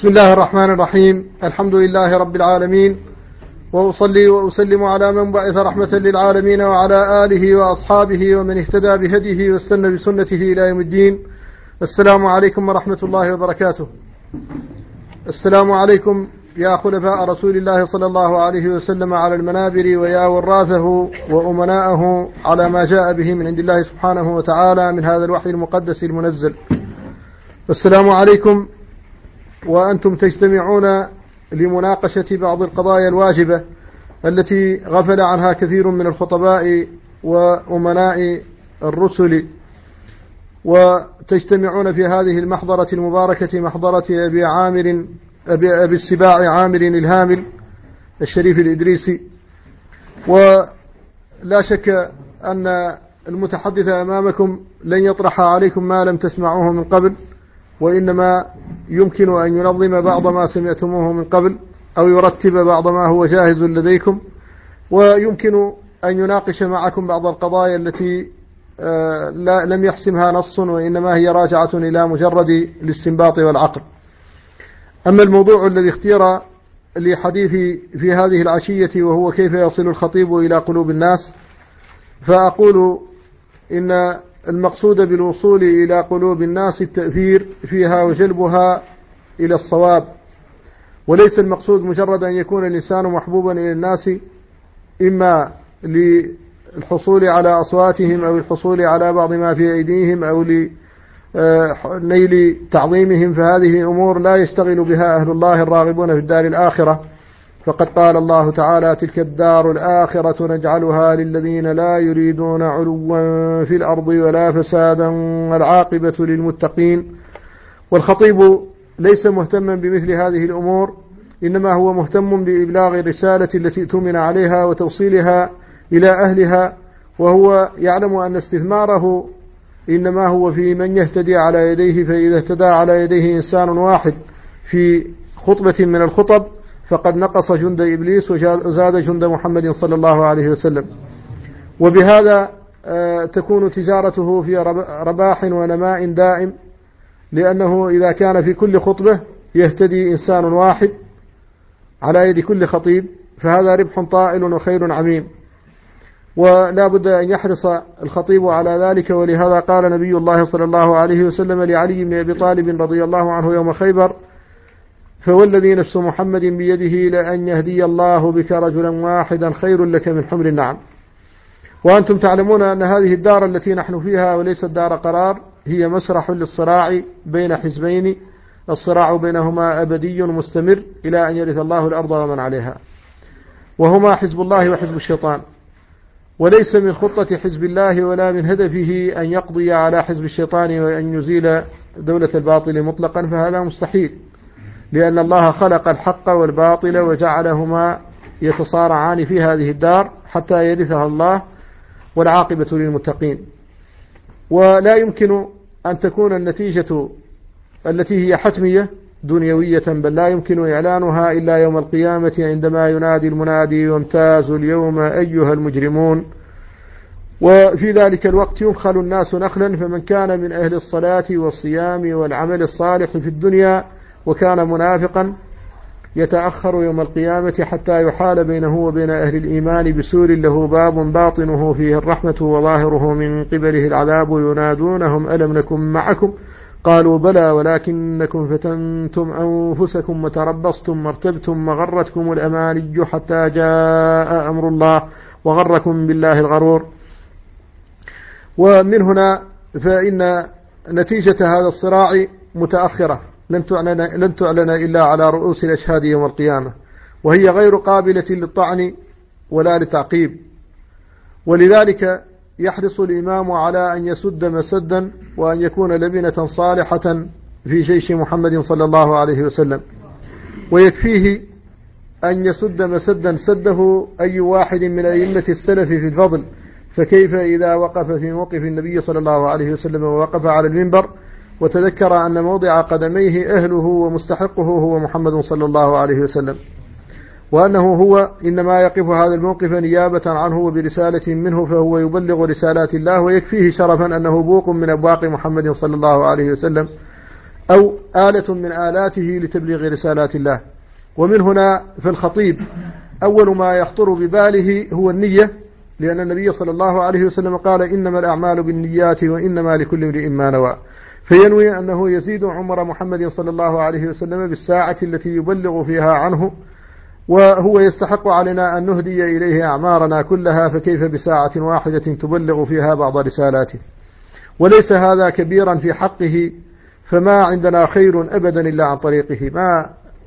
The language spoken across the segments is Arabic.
بسم الله الرحمن الرحيم. الحمد لله رب العالمين، وأصلي وأسلم على من بعث رحمة للعالمين وعلى آله وأصحابه ومن اهتدى بهديه واستنى بسنته إلى يوم الدين. السلام عليكم ورحمة الله وبركاته. السلام عليكم يا خلفاء رسول الله صلى الله عليه وسلم على المنابر، ويا وراثه وأمناءه على ما جاء به من عند الله سبحانه وتعالى من هذا الوحي المقدس المنزل. السلام عليكم وأنتم تجتمعون لمناقشة بعض القضايا الواجبة التي غفل عنها كثير من الخطباء وأمناء الرسل، وتجتمعون في هذه المحضرة المباركة، محضرة أبي السباع عامر الهامل الشريف الإدريسي. ولا شك أن المتحدث أمامكم لن يطرح عليكم ما لم تسمعوه من قبل، وإنما يمكن أن ينظم بعض ما سمعتموه من قبل أو يرتب بعض ما هو جاهز لديكم، ويمكن أن يناقش معكم بعض القضايا التي لم يحسمها نص، وإنما هي راجعة إلى مجرد الاستنباط والعقل. أما الموضوع الذي اختير لحديثي في هذه العشية وهو كيف يصل الخطيب إلى قلوب الناس، فأقول إن المقصود بالوصول إلى قلوب الناس التأثير فيها وجلبها إلى الصواب، وليس المقصود مجرد أن يكون الإنسان محبوبا إلى الناس إما للحصول على أصواتهم أو الحصول على بعض ما في أيديهم أو لنيل تعظيمهم، فهذه أمور لا يشتغل بها أهل الله الراغبون في الدار الآخرة. فقد قال الله تعالى: تلك الدار الآخرة نجعلها للذين لا يريدون علوا في الأرض ولا فسادا والعاقبة للمتقين. والخطيب ليس مهتما بمثل هذه الأمور، إنما هو مهتم بإبلاغ الرسالة التي اؤتمن عليها وتوصيلها إلى أهلها، وهو يعلم أن استثماره إنما هو في من يهتدي على يديه، فإذا اهتدى على يديه إنسان واحد في خطبة من الخطب فقد نقص جند إبليس وزاد جند محمد صلى الله عليه وسلم. وبهذا تكون تجارته في رباح ونماء دائم، لأنه إذا كان في كل خطبة يهتدي إنسان واحد على يد كل خطيب فهذا ربح طائل وخير عميم، ولا بد أن يحرص الخطيب على ذلك. ولهذا قال نبي الله صلى الله عليه وسلم لعلي بن أبي طالب رضي الله عنه يوم خيبر: فوالذي نفس محمد بيده لأن يهدي الله بك رجلا واحدا خير لك من حمر النعم. وأنتم تعلمون أن هذه الدار التي نحن فيها وليست دار قرار، هي مسرح للصراع بين حزبين، الصراع بينهما أبدي مستمر إلى أن يرث الله الأرض ومن عليها، وهما حزب الله وحزب الشيطان. وليس من خطة حزب الله ولا من هدفه أن يقضي على حزب الشيطان وأن يزيل دولة الباطل مطلقا، فهذا مستحيل، لأن الله خلق الحق والباطل وجعلهما يتصارعان في هذه الدار حتى يرثها الله، والعاقبة للمتقين. ولا يمكن أن تكون النتيجة التي هي حتمية دنيوية، بل لا يمكن إعلانها إلا يوم القيامة عندما ينادي المنادي: وامتازوا اليوم أيها المجرمون. وفي ذلك الوقت ينخل الناس نخلا، فمن كان من أهل الصلاة والصيام والعمل الصالح في الدنيا وكان منافقا يتأخر يوم القيامة حتى يحال بينه وبين أهل الإيمان بسور له باب باطنه فيه الرحمة وظاهره من قبله العذاب، ينادونهم: ألم نكن معكم؟ قالوا: بلى ولكنكم فتنتم أنفسكم وتربصتم وارتبتم وغرتكم الأماني حتى جاء أمر الله وغركم بالله الغرور. ومن هنا فإن نتيجة هذا الصراع متأخرة، لن تعلن إلا على رؤوس الأشهاد يوم القيامة، وهي غير قابلة للطعن ولا للتعقيب. ولذلك يحرص الإمام على أن يسد مسدا وأن يكون لبنة صالحة في جيش محمد صلى الله عليه وسلم، ويكفيه أن يسد مسدا سده أي واحد من أئمة السلف في الفضل، فكيف إذا وقف في موقف النبي صلى الله عليه وسلم ووقف على المنبر وتذكر أن موضع قدميه أهله ومستحقه هو محمد صلى الله عليه وسلم، وأنه هو إنما يقف هذا الموقف نيابة عنه وبرسالة منه، فهو يبلغ رسالات الله، ويكفيه شرفا أنه بوق من أبواق محمد صلى الله عليه وسلم، أو آلة من آلاته لتبليغ رسالات الله. ومن هنا فالخطيب أول ما يخطر بباله هو النية، لأن النبي صلى الله عليه وسلم قال إنما الأعمال بالنيات وإنما لكل امرئ ما نوى، فينوي أنه يزيد عمر محمد صلى الله عليه وسلم بالساعة التي يبلغ فيها عنه، وهو يستحق علينا أن نهدي إليه أعمارنا كلها، فكيف بساعة واحدة تبلغ فيها بعض رسالاته. وليس هذا كبيرا في حقه، فما عندنا خير أبدا إلا عن طريقه، ما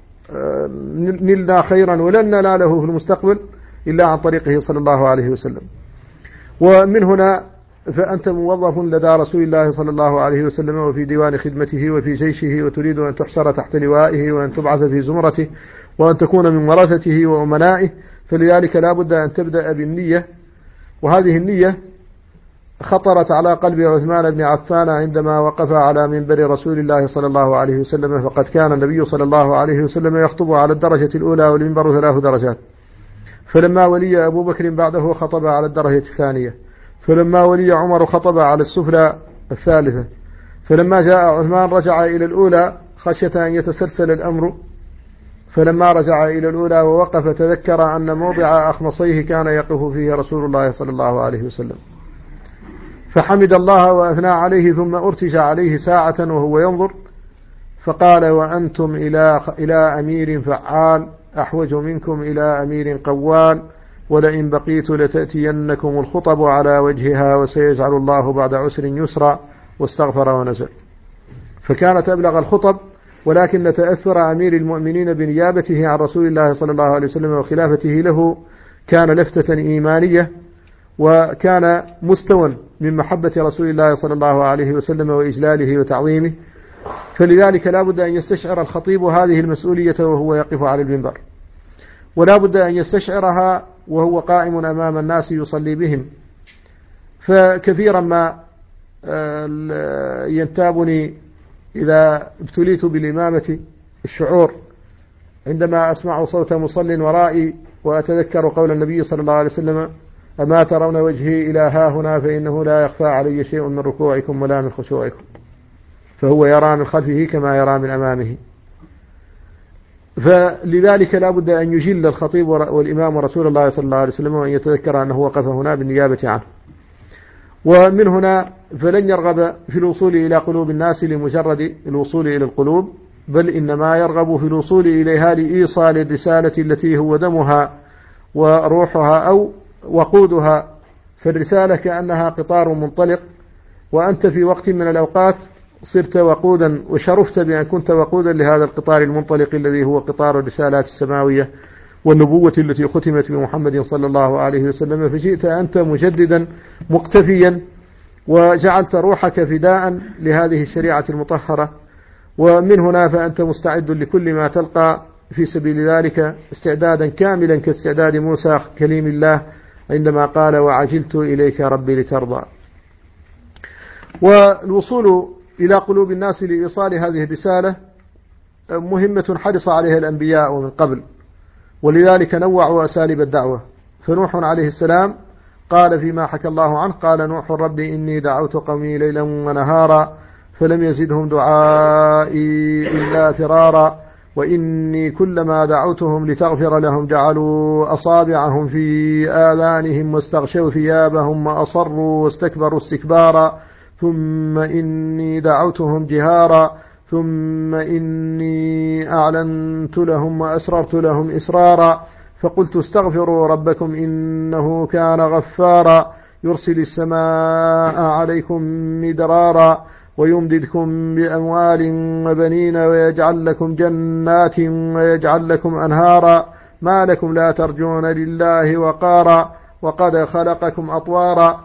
نلنا خيرا ولن نناله في المستقبل إلا عن طريقه صلى الله عليه وسلم. ومن هنا فأنت موظف لدى رسول الله صلى الله عليه وسلم وفي ديوان خدمته وفي جيشه، وتريد أن تحشر تحت لوائه وأن تبعث في زمرته وأن تكون من ورثته وأمنائه، فلذلك لا بد أن تبدأ بالنية. وهذه النية خطرت على قلب عثمان بن عفان عندما وقف على منبر رسول الله صلى الله عليه وسلم، فقد كان النبي صلى الله عليه وسلم يخطب على الدرجة الأولى والمنبر 3 درجات، فلما ولي أبو بكر بعده خطب على الدرجة الثانية، فلما ولي عمر خطب على السفلى الثالثة، فلما جاء عثمان رجع إلى الأولى خشية أن يتسلسل الأمر، فلما رجع إلى الأولى ووقف تذكر أن موضع أخمصيه كان يقف فيه رسول الله صلى الله عليه وسلم، فحمد الله وأثنى عليه، ثم أرتج عليه ساعة وهو ينظر، فقال وأنتم إلى أمير فعال أحوج منكم إلى أمير قوال، ولئن بقيت لتأتينكم الخطب على وجهها وسيجعل الله بعد عسر يسرا، واستغفر ونزل. فكانت أبلغ الخطب، ولكن تأثر أمير المؤمنين بنيابته عن رسول الله صلى الله عليه وسلم وخلافته له كان لفتة إيمانية، وكان مستوى من محبة رسول الله صلى الله عليه وسلم وإجلاله وتعظيمه، فلذلك لا بد أن يستشعر الخطيب هذه المسؤولية وهو يقف على المنبر، ولا بد أن يستشعرها وهو قائم أمام الناس يصلي بهم. فكثيرا ما ينتابني إذا ابتليت بالإمامة الشعور عندما أسمع صوت مصل ورائي وأتذكر قول النبي صلى الله عليه وسلم أما ترون وجهي إلى ها هنا فإنه لا يخفى علي شيء من ركوعكم ولا من خشوعكم، فهو يرى من خلفه كما يرى من أمامه. فلذلك لا بد أن يجل الخطيب والإمام رسول الله صلى الله عليه وسلم، وأن يتذكر أنه وقف هنا بالنيابة عنه. ومن هنا فلن يرغب في الوصول إلى قلوب الناس لمجرد الوصول إلى القلوب، بل إنما يرغب في الوصول إليها لإيصال الرسالة التي هو دمها وروحها أو وقودها. فالرسالة كأنها قطار منطلق، وأنت في وقت من الأوقات صرت وقودا وشرفت بأن كنت وقودا لهذا القطار المنطلق الذي هو قطار الرسالات السماوية والنبوة التي ختمت بمحمد صلى الله عليه وسلم، فجئت أنت مجددا مقتفيا وجعلت روحك فداء لهذه الشريعة المطهرة. ومن هنا فأنت مستعد لكل ما تلقى في سبيل ذلك استعدادا كاملا كاستعداد موسى كليم الله عندما قال وعجلت إليك ربي لترضى. والوصول إلى قلوب الناس لإيصال هذه الرسالة مهمة حرص عليها الأنبياء ومن قبل، ولذلك نوعوا أساليب الدعوة. فنوح عليه السلام قال فيما حكى الله عنه قال نوح ربي إني دعوت قومي ليلا ونهارا فلم يزدهم دعائي إلا فرارا وإني كلما دعوتهم لتغفر لهم جعلوا أصابعهم في آذانهم واستغشوا ثيابهم وأصروا واستكبروا استكبارا ثم إني دعوتهم جهارا ثم إني أعلنت لهم وأسررت لهم إسرارا فقلت استغفروا ربكم إنه كان غفارا يرسل السماء عليكم مدرارا ويمددكم بأموال وبنين ويجعل لكم جنات ويجعل لكم أنهارا ما لكم لا ترجون لله وقارا وقد خلقكم أطوارا.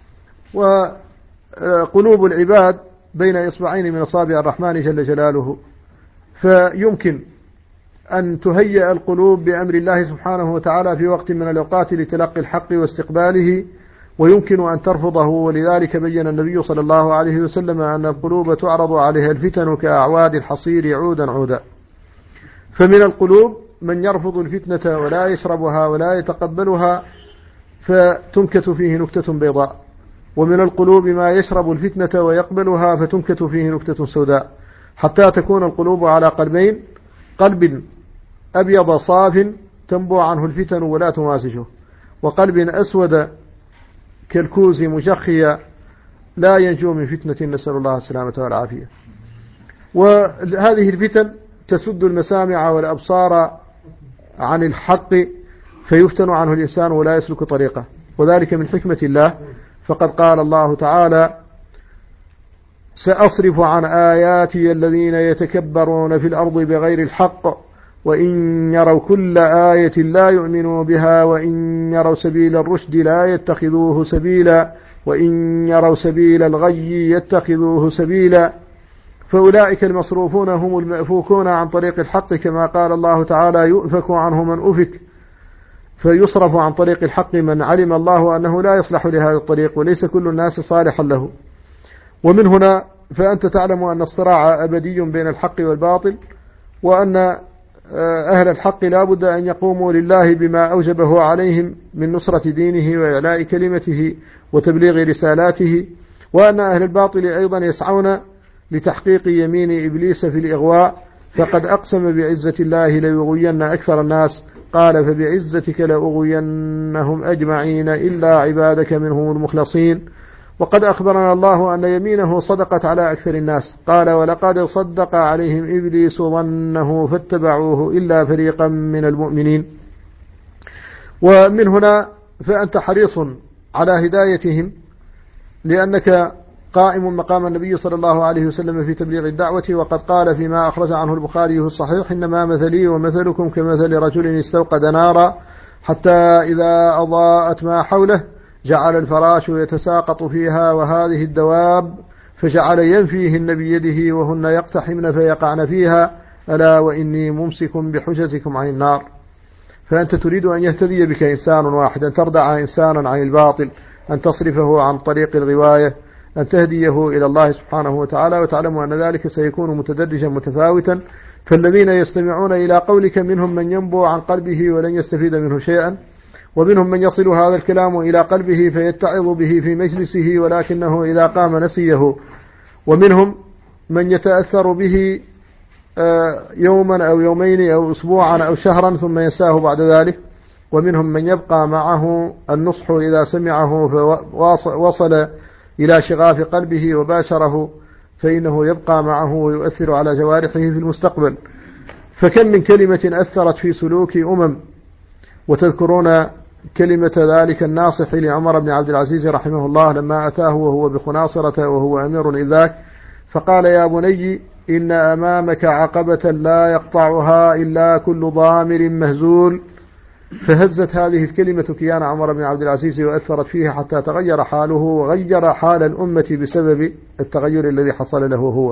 وقلوب العباد بين إصبعين من أصابع الرحمن جل جلاله، فيمكن أن تهيئ القلوب بأمر الله سبحانه وتعالى في وقت من الأوقات لتلقي الحق واستقباله، ويمكن أن ترفضه. ولذلك بين النبي صلى الله عليه وسلم أن القلوب تعرض عليها الفتن كأعواد الحصير عودا عودا. فمن القلوب من يرفض الفتنة ولا يشربها ولا يتقبلها فتنكت فيه نكتة بيضاء، ومن القلوب ما يشرب الفتنة ويقبلها فتنكت فيه نكتة سوداء. حتى تكون القلوب على قلبين: قلب أبيض صاف تنبو عنه الفتن ولا تماسشه، وقلب أسود كالكوز مشخيا لا ينجو من فتنة، نسأل الله السلامة والعافية. وهذه الفتن تسد المسامع والأبصار عن الحق فيفتن عنه الإنسان ولا يسلك طريقه، وذلك من حكمة الله. فقد قال الله تعالى: سأصرف عن آياتي الذين يتكبرون في الأرض بغير الحق وإن يروا كل آية لا يؤمنوا بها وإن يروا سبيل الرشد لا يتخذوه سبيلا وإن يروا سبيل الغي يتخذوه سبيلا. فأولئك المصروفون هم المأفوكون عن طريق الحق، كما قال الله تعالى: يؤفك عنه من أفك. فيصرف عن طريق الحق من علم الله أنه لا يصلح لهذا الطريق، وليس كل الناس صالحا له. ومن هنا فأنت تعلم أن الصراع أبدي بين الحق والباطل، وأن أهل الحق لا بد أن يقوموا لله بما أوجبه عليهم من نصرة دينه وإعلاء كلمته وتبليغ رسالاته، وأن أهل الباطل أيضا يسعون لتحقيق يمين إبليس في الإغواء، فقد أقسم بعزة الله ليغوين أكثر الناس، قال: فبعزتك لأغوينهم أجمعين إلا عبادك منهم المخلصين. وقد أخبرنا الله أن يمينه صدقت على أكثر الناس، قال: ولقد صدق عليهم إبليس ظنه فاتبعوه إلا فريقا من المؤمنين. ومن هنا فأنت حريص على هدايتهم، لأنك قائم مقام النبي صلى الله عليه وسلم في تبليغ الدعوة. وقد قال فيما أخرج عنه البخاري في الصحيح: إنما مثلي ومثلكم كمثل رجل استوقد نارا حتى إذا أضاءت ما حوله جعل الفراش يتساقط فيها وهذه الدواب، فجعل ينفيهن بيده وهن يقتحمن فيقعن فيها، ألا وإني ممسك بحجزكم عن النار. فأنت تريد أن يهتدي بك إنسان واحد، أن تردع إنسانا عن الباطل، أن تصرفه عن طريق الغواية، أن تهديه إلى الله سبحانه وتعالى. وتعلم أن ذلك سيكون متدرجا متفاوتا، فالذين يستمعون إلى قولك منهم من ينبو عن قلبه ولن يستفيد منه شيئا، ومنهم من يصل هذا الكلام إلى قلبه فيتعظ به في مجلسه ولكنه إذا قام نسيه، ومنهم من يتأثر به يوما أو يومين أو أسبوعا أو شهرا ثم ينساه بعد ذلك، ومنهم من يبقى معه النصح إذا سمعه فوصل إلى شغاف قلبه وباشره، فإنه يبقى معه ويؤثر على جوارحه في المستقبل. فكم من كلمة أثرت في سلوك وتذكرون كلمة ذلك الناصح لعمر بن عبد العزيز رحمه الله لما أتاه وهو بخناصرة وهو أمير إذاك، فقال: يا بني إن أمامك عقبة لا يقطعها إلا كل ضامر مهزول. فهزت هذه الكلمة كيان عمر بن عبد العزيز وأثرت فيه حتى تغير حاله وغير حال الأمة بسبب التغير الذي حصل له هو.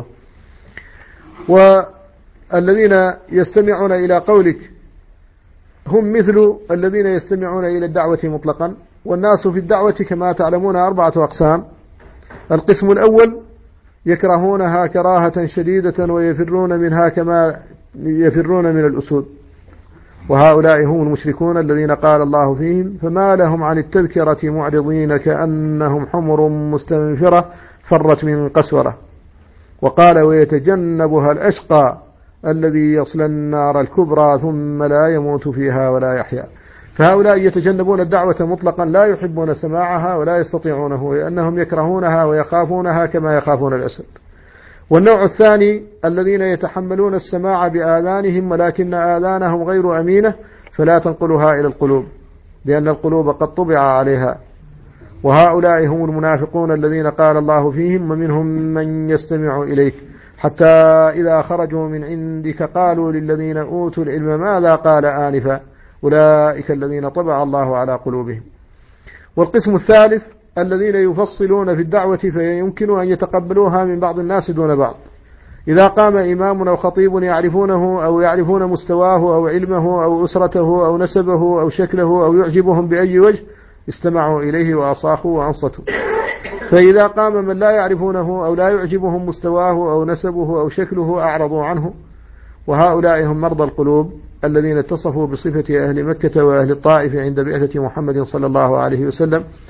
والذين يستمعون إلى قولك هم مثل الذين يستمعون إلى الدعوة مطلقا. والناس في الدعوة كما تعلمون 4 أقسام: القسم الأول يكرهونها كراهة شديدة ويفرون منها كما يفرون من الأسود، وهؤلاء هم المشركون الذين قال الله فيهم: فما لهم عن التذكرة معرضين كأنهم حمر مستنفرة فرت من قسورة. وقال: ويتجنبها الأشقى الذي يصل النار الكبرى ثم لا يموت فيها ولا يحيا. فهؤلاء يتجنبون الدعوة مطلقا، لا يحبون سماعها ولا يستطيعونه، لأنهم يكرهونها ويخافونها كما يخافون الأسد. والنوع الثاني الذين يتحملون السماع بآذانهم ولكن آذانهم غير أمينة فلا تنقلها إلى القلوب، لأن القلوب قد طبع عليها. وهؤلاء هم المنافقون الذين قال الله فيهم: ومنهم من يستمع إليك حتى إذا خرجوا من عندك قالوا للذين أوتوا العلم ماذا قال آنفا أولئك الذين طبع الله على قلوبهم. والقسم الثالث الذين يفصلون في الدعوة فيمكن أن يتقبلوها من بعض الناس دون بعض. إذا قام إمام أو خطيب يعرفونه أو يعرفون مستواه أو علمه أو أسرته أو نسبه أو شكله أو يعجبهم بأي وجه استمعوا إليه وأصاخوا وأنصتوا. فإذا قام من لا يعرفونه أو لا يعجبهم مستواه أو نسبه أو شكله أعرضوا عنه. وهؤلاء هم مرضى القلوب الذين اتصفوا بصفة أهل مكة وأهل الطائف عند بعثة محمد صلى الله عليه وسلم،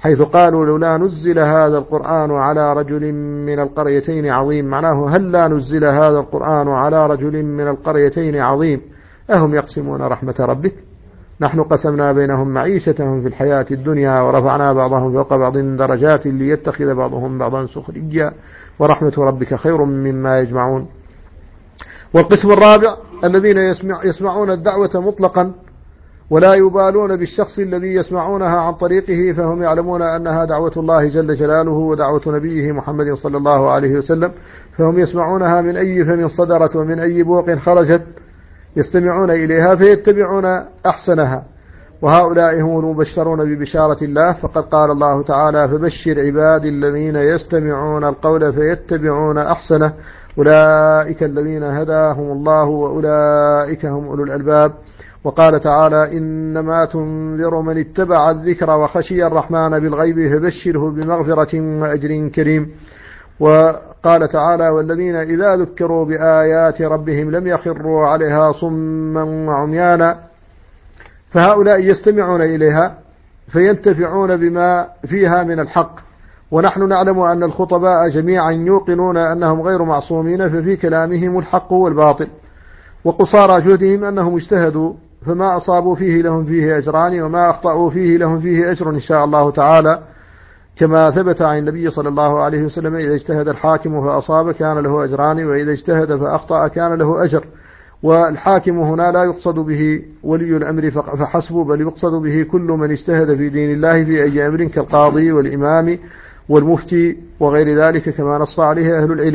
حيث قالوا لولا نزل هذا القرآن على رجل من القريتين عظيم، معناه هل لا نزل هذا القرآن على رجل من القريتين عظيم أهم يقسمون رحمة ربك نحن قسمنا بينهم معيشتهم في الحياة الدنيا ورفعنا بعضهم فوق بعض درجات ليتخذ بعضهم بعضا سخريا ورحمة ربك خير مما يجمعون. والقسم الرابع الذين يسمعون الدعوة مطلقا ولا يبالون بالشخص الذي يسمعونها عن طريقه، فهم يعلمون أنها دعوة الله جل جلاله ودعوة نبيه محمد صلى الله عليه وسلم، فهم يسمعونها من أي فم صدرت ومن أي بوق خرجت يستمعون إليها فيتبعون أحسنها، وهؤلاء هم المبشرون ببشارة الله. فقد قال الله تعالى فبشر عبادي الذين يستمعون القول فيتبعون أحسنه أولئك الذين هداهم الله وأولئك هم أولو الألباب. وقال تعالى إنما تنذر من اتبع الذكر وخشي الرحمن بالغيب فبشره بمغفرة وأجر كريم. وقال تعالى والذين إذا ذكروا بآيات ربهم لم يخروا عليها صما وعميانا، فهؤلاء يستمعون إليها فينتفعون بما فيها من الحق. ونحن نعلم أن الخطباء جميعا يوقنون أنهم غير معصومين، ففي كلامهم الحق والباطل، وقصارى جهدهم أنهم اجتهدوا فما أصابوا فيه لهم فيه أجران وما أخطأوا فيه لهم فيه أجر إن شاء الله تعالى، كما ثبت عن النبي صلى الله عليه وسلم إذا اجتهد الحاكم فأصاب كان له أجران وإذا اجتهد فأخطأ كان له أجر. والحاكم هنا لا يقصد به ولي الأمر فحسب، بل يقصد به كل من اجتهد في دين الله في أي أمر كالقاضي والإمام والمفتي وغير ذلك كما نص عليه أهل العلم.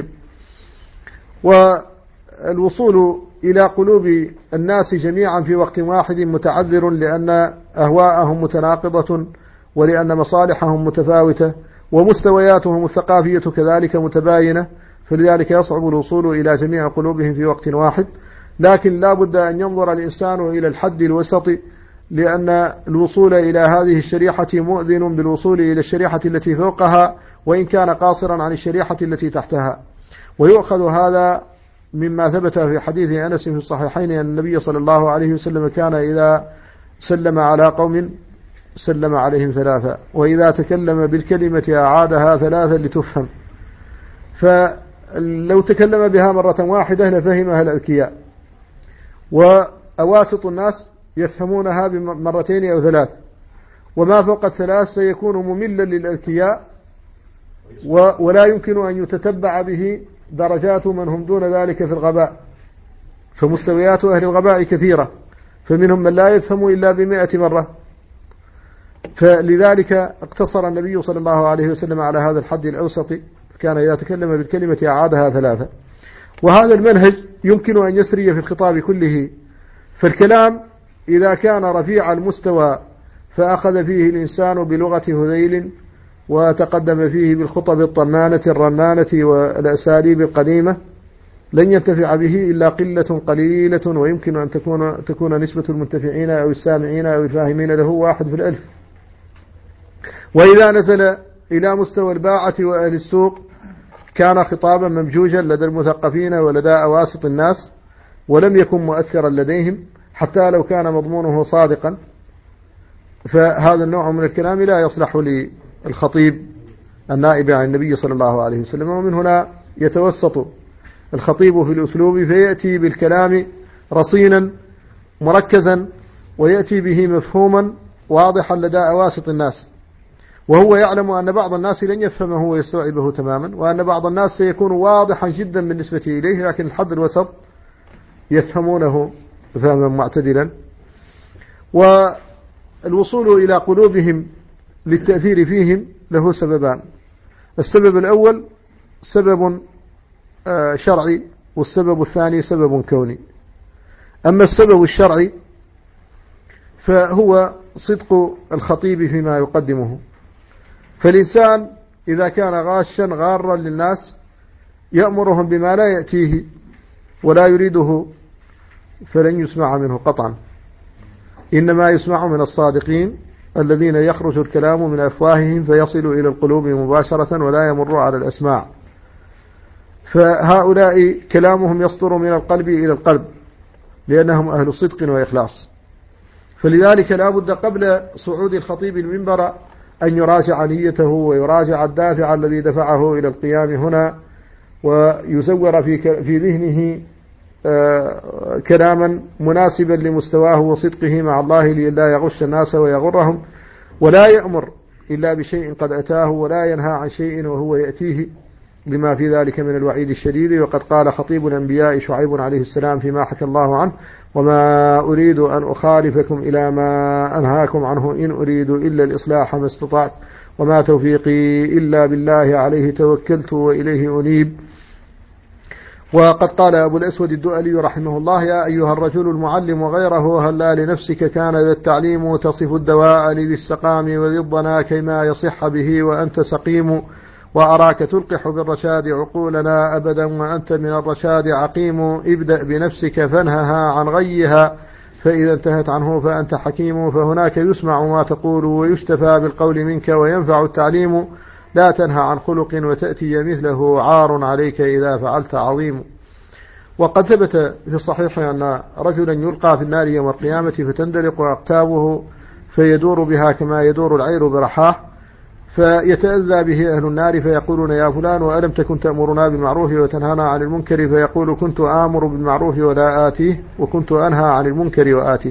والوصول إلى قلوب الناس جميعا في وقت واحد متعذر، لأن أهواءهم متناقضة ولأن مصالحهم متفاوتة ومستوياتهم الثقافية كذلك متباينة، فلذلك يصعب الوصول إلى جميع قلوبهم في وقت واحد. لكن لا بد أن ينظر الإنسان إلى الحد الوسط، لأن الوصول إلى هذه الشريحة مؤذن بالوصول إلى الشريحة التي فوقها وإن كان قاصرا عن الشريحة التي تحتها. ويؤخذ هذا مما ثبت في حديث أنس في الصحيحين أن النبي صلى الله عليه وسلم كان إذا سلم على قوم سلم عليهم ثلاثة، وإذا تكلم بالكلمة أعادها ثلاثا لتفهم، فلو تكلم بها مرة واحدة لفهمها الأذكياء، وأواسط الناس يفهمونها بمرتين أو ثلاث، وما فوق الثلاث سيكون مملا للأذكياء ولا يمكن أن يتتبع به درجات من هم دون ذلك في الغباء، فمستويات أهل الغباء كثيرة، فمنهم من لا يفهم إلا ب100 مرة. فلذلك اقتصر النبي صلى الله عليه وسلم على هذا الحد الأوسط، كان إذا تكلم بالكلمة أعادها ثلاثة. وهذا المنهج يمكن أن يسري في الخطاب كله، فالكلام إذا كان رفيع المستوى فأخذ فيه الإنسان بلغة هذيل وتقدم فيه بالخطب الطنانة الرنانة والأساليب القديمة لن ينتفع به إلا قلة قليلة، ويمكن أن تكون نسبة المنتفعين أو السامعين أو الفاهمين له 1 في 1000. وإذا نزل إلى مستوى الباعة وأهل السوق كان خطابا ممجوجا لدى المثقفين ولدى أواسط الناس، ولم يكن مؤثرا لديهم حتى لو كان مضمونه صادقا. فهذا النوع من الكلام لا يصلح للخطيب النائب عن النبي صلى الله عليه وسلم. ومن هنا يتوسط الخطيب في الأسلوب فيأتي بالكلام رصينا مركزا، ويأتي به مفهوما واضحا لدى أواسط الناس، وهو يعلم أن بعض الناس لن يفهمه ويستوعبه تماما، وأن بعض الناس سيكون واضحا جدا بالنسبة إليه، لكن الحد الوسط يفهمونه فهما معتدلا. والوصول إلى قلوبهم للتأثير فيهم له سببان: السبب الأول سبب شرعي، والسبب الثاني سبب كوني. أما السبب الشرعي فهو صدق الخطيب فيما يقدمه، فالإنسان إذا كان غاشا غارا للناس يأمرهم بما لا يأتيه ولا يريده فلن يسمع منه قطعا، إنما يسمع من الصادقين الذين يخرج الكلام من أفواههم فيصل إلى القلوب مباشرة ولا يمر على الأسماع، فهؤلاء كلامهم يصدر من القلب إلى القلب لأنهم أهل صدق وإخلاص. فلذلك لا بد قبل صعود الخطيب المنبر أن يراجع نيته ويراجع الدافع الذي دفعه إلى القيام هنا، ويزور في ذهنه كلاما مناسبا لمستواه وصدقه مع الله لئلا يغش الناس ويغرهم، ولا يأمر إلا بشيء قد أتاه، ولا ينهى عن شيء وهو يأتيه، لما في ذلك من الوعيد الشديد. وقد قال خطيب الأنبياء شعيب عليه السلام فيما حكى الله عنه: وما أريد أن أخالفكم إلى ما أنهاكم عنه إن أريد إلا الإصلاح ما استطعت وما توفيقي إلا بالله عليه توكلت وإليه أنيب. وقد قال أبو الأسود الدؤلي رحمه الله: يا أيها الرجل المعلم غيره هلا لنفسك كان ذا التعليم تصف الدواء لذي السقام وذي الضنا كيما يصح به وأنت سقيم، وأراك تلقح بالرشاد عقولنا أبدا وأنت من الرشاد عقيم، ابدأ بنفسك فانهها عن غيها فإذا انتهت عنه فأنت حكيم، فهناك يسمع ما تقول ويشتفى بالقول منك وينفع التعليم، لا تنهى عن خلق وتأتي مثله عار عليك إذا فعلت عظيم. وقد ثبت في الصحيح أن رجلا يلقى في النار يوم القيامة فتندلق أقتابه فيدور بها كما يدور العير برحاه، فيتأذى به أهل النار فيقولون: يا فلان وألم تكن تأمرنا بالمعروف وتنهانا عن المنكر؟ فيقول: كنت آمر بالمعروف ولا آتيه وكنت أنهى عن المنكر وآتيه.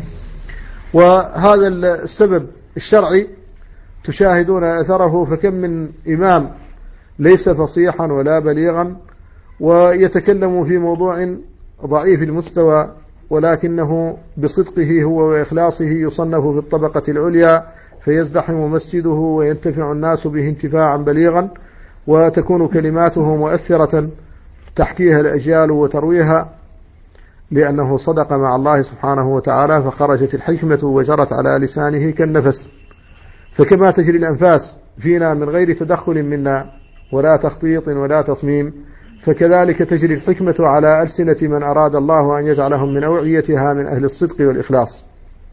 وهذا السبب الشرعي تشاهدون أثره، فكم من إمام ليس فصيحا ولا بليغا ويتكلم في موضوع ضعيف المستوى، ولكنه بصدقه هو وإخلاصه يصنف في الطبقة العليا، فيزدحم مسجده وينتفع الناس به انتفاعا بليغا، وتكون كلماته مؤثرة تحكيها الأجيال وترويها، لأنه صدق مع الله سبحانه وتعالى، فخرجت الحكمة وجرت على لسانه كالنفس. فكما تجري الأنفاس فينا من غير تدخل منا ولا تخطيط ولا تصميم، فكذلك تجري الحكمة على ألسنة من أراد الله أن يجعلهم من أوعيتها من أهل الصدق والإخلاص.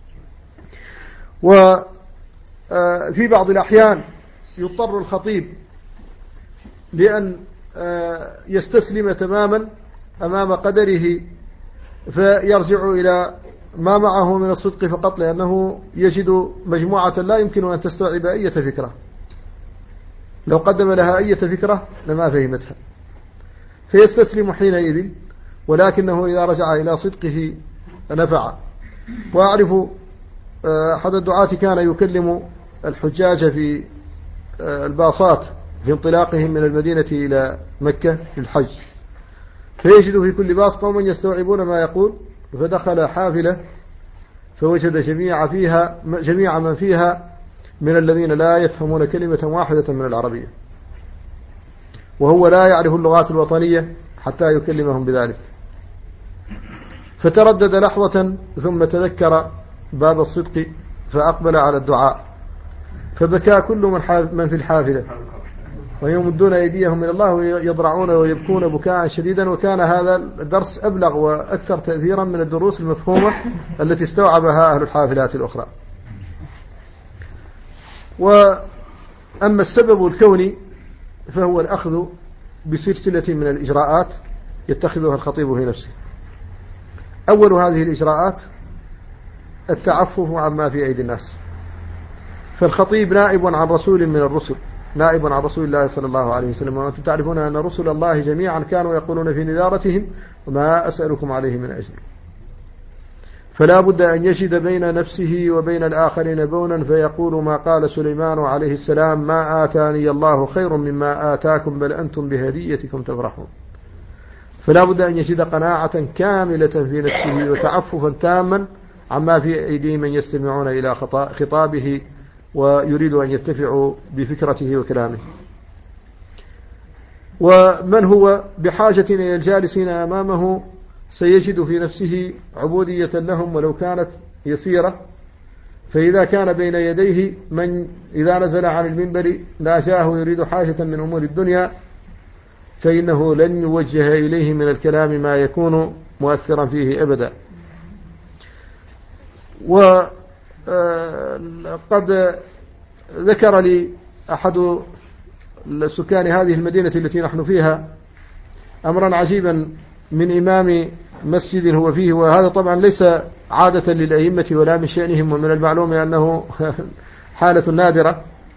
وفي بعض الأحيان يضطر الخطيب لأن يستسلم تماما أمام قدره، فيرجع إلى ما معه من الصدق فقط، لأنه يجد مجموعة لا يمكن أن تستوعب أي فكرة، لو قدم لها أي فكرة لما فهمتها، فيستسلم حينئذ، ولكنه إذا رجع إلى صدقه نفع. وأعرف أحد الدعاة كان يكلم الحجاج في الباصات في انطلاقهم من المدينة إلى مكة للحج، فيجد في كل باص قوما يستوعبون ما يقول، فدخل حافلة فوجد جميع من فيها من الذين لا يفهمون كلمة واحدة من العربية، وهو لا يعرف اللغات الوطنية حتى يكلمهم بذلك. فتردد لحظة ثم تذكر باب الصدق فأقبل على الدعاء، فبكى كل من في الحافلة ويمدون أيديهم من الله ويضرعون ويبكون بكاء شديدا. وكان هذا الدرس أبلغ وأكثر تأثيرا من الدروس المفهومة التي استوعبها أهل الحافلات الأخرى. وأما السبب الكوني فهو الأخذ بسلسلة من الإجراءات يتخذها الخطيب في نفسه. أول هذه الإجراءات التعفف عما في أيدي الناس، فالخطيب نائب عن رسول من الرسل، نائب عن رسول الله صلى الله عليه وسلم، وأنتم تعرفون أن رسل الله جميعا كانوا يقولون في نذارتهم: وما أسألكم عليه من أجر. فلا بد أن يجد بين نفسه وبين الآخرين بونا، فيقول ما قال سليمان عليه السلام: ما آتاني الله خير مما آتاكم بل أنتم بهديتكم تفرحون. فلا بد أن يجد قناعة كاملة في نفسه وتعففا تاما عما في أيدي من يستمعون إلى خطابه ويريد أن يتفعوا بفكرته وكلامه. ومن هو بحاجة إلى الجالسين أمامه سيجد في نفسه عبودية لهم ولو كانت يسيرة، فإذا كان بين يديه من إذا نزل عن المنبر لا جاءه يريد حاجة من أمور الدنيا، فإنه لن يوجه إليه من الكلام ما يكون مؤثرا فيه أبدا. وقد ذكر لي أحد سكان هذه المدينة التي نحن فيها أمرا عجيبا من إمام مسجد هو فيه، وهذا طبعا ليس عادة للأئمة ولا من شأنهم، ومن المعلوم أنه حالة نادرة،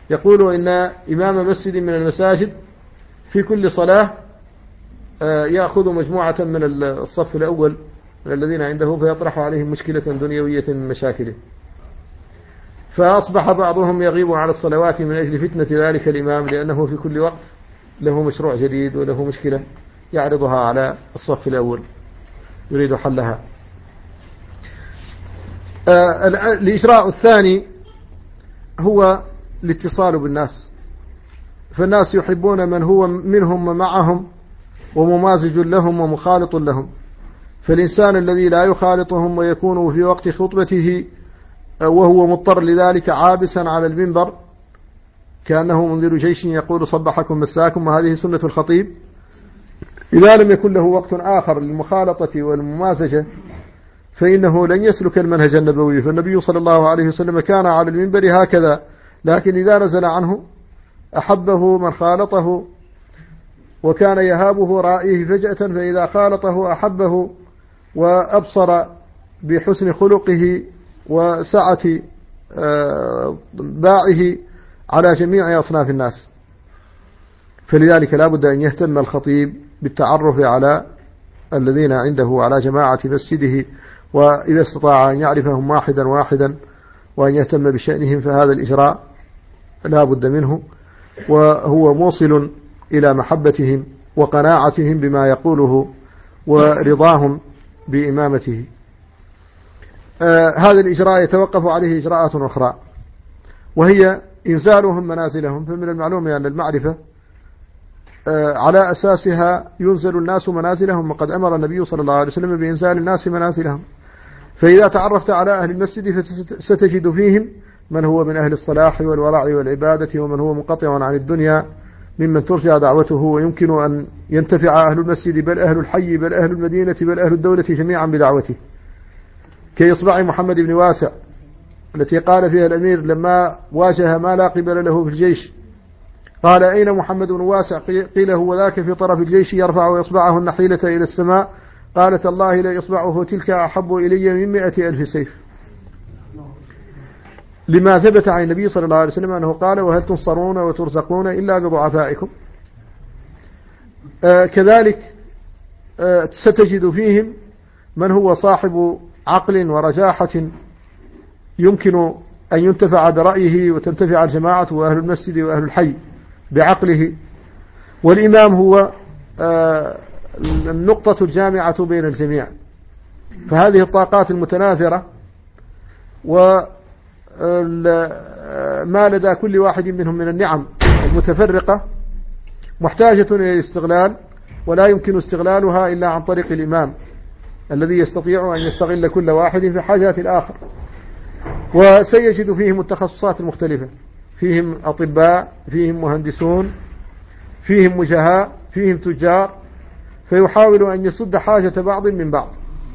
يقول إن إمام مسجد من المساجد في كل صلاة يأخذ مجموعة من الصف الأول من الذين عنده فيطرح عليهم مشكلة دنيوية من مشاكله، فأصبح بعضهم يغيب على الصلوات من أجل فتنة ذلك الإمام، لأنه في كل وقت له مشروع جديد وله مشكلة يعرضها على الصف الأول يريد حلها. الإجراء الثاني هو الاتصال بالناس، فالناس يحبون من هو منهم ومعهم وممازج لهم ومخالط لهم، فالإنسان الذي لا يخالطهم ويكون في وقت خطبته وهو مضطر لذلك عابسا على المنبر كأنه منذر جيش يقول صبحكم مساكم، وهذه سنة الخطيب، إذا لم يكن له وقت آخر للمخالطة والممازجة فإنه لن يسلك المنهج النبوي. فالنبي صلى الله عليه وسلم كان على المنبر هكذا، لكن إذا نزل عنه أحبه من خالطه، وكان يهابه رائيه فجأة، فإذا خالطه أحبه وأبصر بحسن خلقه وسعة باعه على جميع أصناف الناس. فلذلك لا بد أن يهتم الخطيب بالتعرف على الذين عنده على جماعة مسجده، وإذا استطاع أن يعرفهم واحدا واحدا وأن يهتم بشأنهم فهذا الإجراء لا بد منه، وهو موصل إلى محبتهم وقناعتهم بما يقوله ورضاهم بإمامته. هذا الإجراء يتوقف عليه إجراءات أخرى، وهي إنزالهم منازلهم. فمن المعلوم أن المعرفة على أساسها ينزل الناس منازلهم، وقد أمر النبي صلى الله عليه وسلم بإنزال الناس منازلهم. فإذا تعرفت على أهل المسجد ستجد فيهم من هو من أهل الصلاح والورع والعبادة، ومن هو منقطع عن الدنيا ممن ترجى دعوته ويمكن أن ينتفع أهل المسجد بل أهل الحي بل أهل المدينة بل أهل الدولة جميعا بدعوته، كإصبع محمد بن واسع التي قال فيها الأمير لما واجه ما لا قبل له في الجيش قال أين محمد بن واسع؟ قيل هو ذاك في طرف الجيش يرفع إصبعه النحيلة إلى السماء، قالت الله لا إصبعه تلك أحب إلي من 100,000 سيف، لما ثبت عن النبي صلى الله عليه وسلم أنه قال وهل تنصرون وترزقون إلا بضعفائكم. كذلك ستجد فيهم من هو صاحب عقل ورجاحة يمكن أن ينتفع برأيه وتنتفع الجماعة وأهل المسجد وأهل الحي بعقله، والإمام هو النقطة الجامعة بين الجميع. فهذه الطاقات المتناثرة وما لدى كل واحد منهم من النعم المتفرقة محتاجة إلى الاستغلال، ولا يمكن استغلالها إلا عن طريق الإمام الذي يستطيع أن يستغل كل واحد في حاجات الآخر. وسيجد فيهم التخصصات المختلفة، فيهم أطباء، فيهم مهندسون، فيهم وجهاء، فيهم تجار، فيحاول أن يسد حاجة بعض من بعض.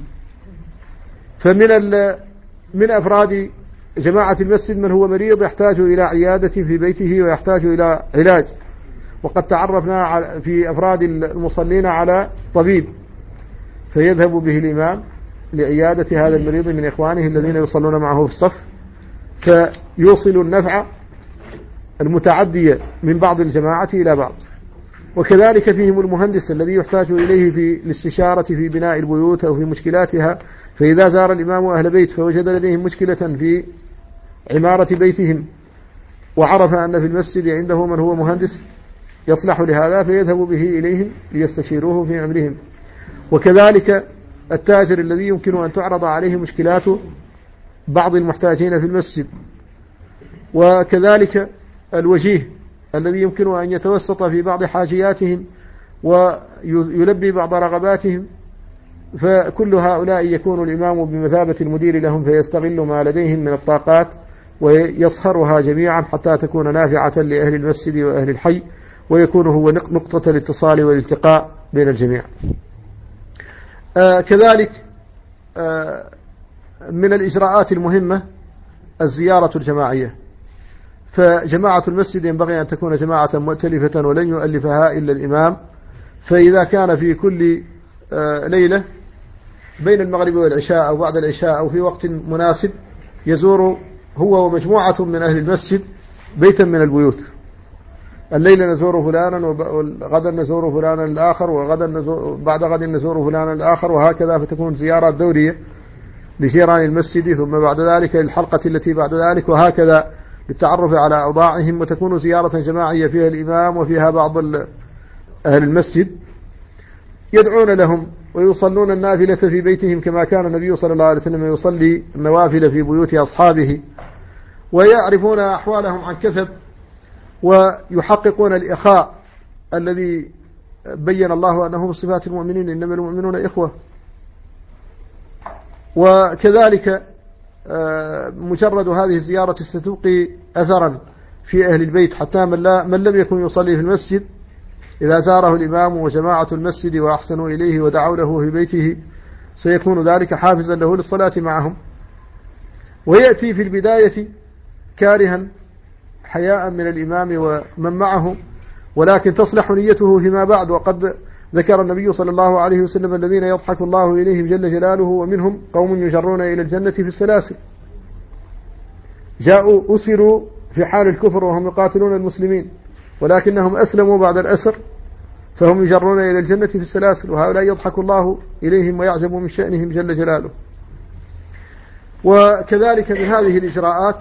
من أفراد جماعة المسجد من هو مريض يحتاج إلى عيادة في بيته ويحتاج إلى علاج، وقد تعرفنا في أفراد المصلين على طبيب فيذهب به الإمام لعيادة هذا المريض من إخوانه الذين يصلون معه في الصف، فيوصل النفع المتعدية من بعض الجماعة إلى بعض. وكذلك فيهم المهندس الذي يحتاج إليه في الاستشارة في بناء البيوت أو في مشكلاتها، فإذا زار الإمام أهل بيت فوجد لديهم مشكلة في عمارة بيتهم وعرف أن في المسجد عنده من هو مهندس يصلح لهذا فيذهب به إليهم ليستشيروه في أمرهم. وكذلك التاجر الذي يمكن أن تعرض عليه مشكلات بعض المحتاجين في المسجد، وكذلك الوجيه الذي يمكن أن يتوسط في بعض حاجياتهم ويلبي بعض رغباتهم، فكل هؤلاء يكون الإمام بمثابة المدير لهم فيستغل ما لديهم من الطاقات ويصهرها جميعا حتى تكون نافعة لأهل المسجد وأهل الحي، ويكون هو نقطة الاتصال والالتقاء بين الجميع. كذلك من الإجراءات المهمة الزيارة الجماعية، فجماعة المسجد ينبغي أن تكون جماعة مؤتلفة ولن يؤلفها إلا الإمام، فإذا كان في كل ليلة بين المغرب والعشاء أو بعد العشاء أو في وقت مناسب يزور هو ومجموعة من أهل المسجد بيتا من البيوت، الليلة نزور فلانا وغدا نزور فلانا الآخر وغدا بعد غد نزور فلانا الآخر، وهكذا، فتكون زيارات دورية لجيران المسجد، ثم بعد ذلك للحلقة التي بعد ذلك، وهكذا للتعرف على أوضاعهم، وتكون زيارة جماعية فيها الإمام وفيها بعض أهل المسجد يدعون لهم ويصلون النافلة في بيتهم كما كان النبي صلى الله عليه وسلم يصلي النوافل في بيوت أصحابه، ويعرفون أحوالهم عن كثب، ويحققون الإخاء الذي بين الله أنه من صفات المؤمنين، إنما المؤمنون إخوة. وكذلك مجرد هذه الزيارة ستبقي أثرا في أهل البيت، حتى من لم يكن يصلي في المسجد إذا زاره الإمام وجماعة المسجد وأحسنوا إليه ودعوا له في بيته سيكون ذلك حافزا له للصلاة معهم. ويأتي في البداية كارها حياء من الإمام ومن معه، ولكن تصلح نيته فيما بعد. وقد ذكر النبي صلى الله عليه وسلم الذين يضحك الله إليهم جل جلاله، ومنهم قوم يجرون إلى الجنة في السلاسل، جاءوا أسروا في حال الكفر وهم يقاتلون المسلمين، ولكنهم أسلموا بعد الأسر فهم يجرون إلى الجنة في السلاسل، وهؤلاء يضحك الله إليهم ويعجب من شأنهم جل جلاله. وكذلك من هذه الإجراءات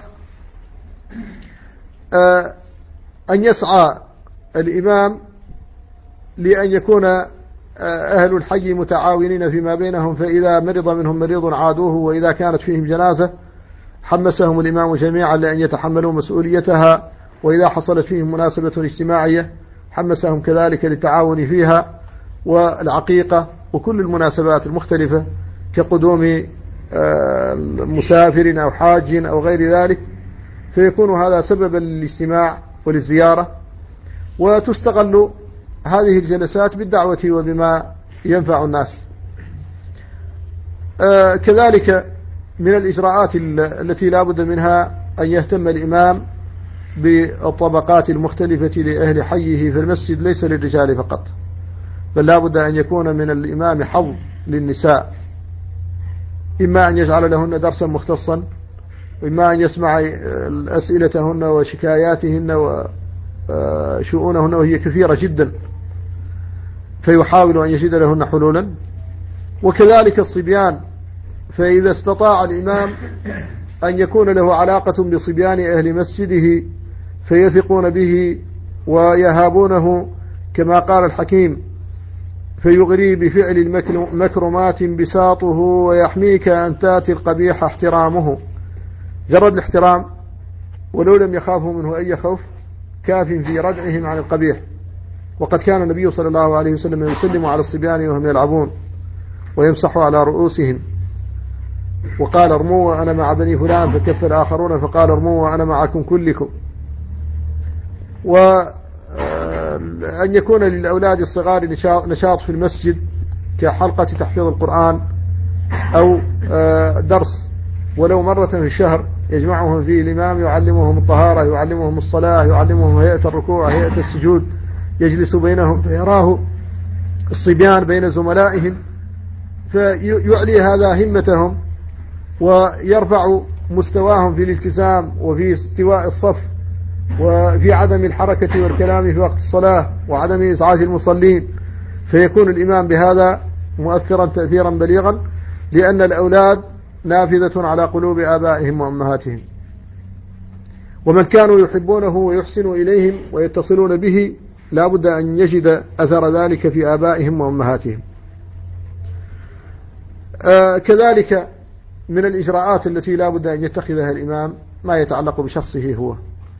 أن يسعى الإمام لأن يكون أهل الحي متعاونين فيما بينهم، فإذا مرض منهم مريض عادوه، وإذا كانت فيهم جنازة حمسهم الإمام جميعا لأن يتحملوا مسؤوليتها، وإذا حصلت فيهم مناسبة اجتماعية حمسهم كذلك للتعاون فيها، والعقيقة وكل المناسبات المختلفة كقدوم مسافر أو حاج أو غير ذلك، فيكون هذا سببا للاجتماع وللزيارة. وتستغل هذه الجلسات بالدعوة وبما ينفع الناس. كذلك من الإجراءات التي لا بد منها أن يهتم الإمام بالطبقات المختلفة لأهل حيه في المسجد، ليس للرجال فقط، بل لا بد أن يكون من الإمام حظ للنساء، إما أن يجعل لهن درسا مختصا، وإما أن يسمع أسئلتهن وشكاياتهن وشؤونهن، وهي كثيرة جدا، فيحاول أن يجد لهن حلولا. وكذلك الصبيان، فإذا استطاع الإمام أن يكون له علاقة بصبيان أهل مسجده فيثقون به ويهابونه، كما قال الحكيم: فيغري بفعل المكرمات بساطه، ويحميك أن تاتي القبيح احترامه. جرد الاحترام ولو لم يخافوا منه أي خوف كاف في ردعهم عن القبيح. وقد كان النبي صلى الله عليه وسلم يسلم على الصبيان وهم يلعبون ويمسح على رؤوسهم، وقال: ارموا وأنا مع بني فلان، فكف الآخرون فقال: ارموا وأنا معكم كلكم. وأن يكون للأولاد الصغار نشاط في المسجد كحلقة تحفيظ القرآن أو درس ولو مرة في الشهر يجمعهم فيه الإمام، يعلمهم الطهارة، يعلمهم الصلاة، يعلمهم هيئة الركوع، هيئة السجود، يجلس بينهم فيراه الصبيان بين زملائهم، فيعلي هذا همتهم ويرفع مستواهم في الالتزام وفي استواء الصف وفي عدم الحركة والكلام في وقت الصلاة وعدم إزعاج المصلين، فيكون الإمام بهذا مؤثرا تأثيرا بليغا، لأن الأولاد نافذة على قلوب آبائهم وأمهاتهم، ومن كانوا يحبونه ويحسنوا إليهم ويتصلون به لا بد أن يجد أثر ذلك في آبائهم وأمهاتهم. كذلك من الإجراءات التي لا بد أن يتخذها الإمام ما يتعلق بشخصه هو،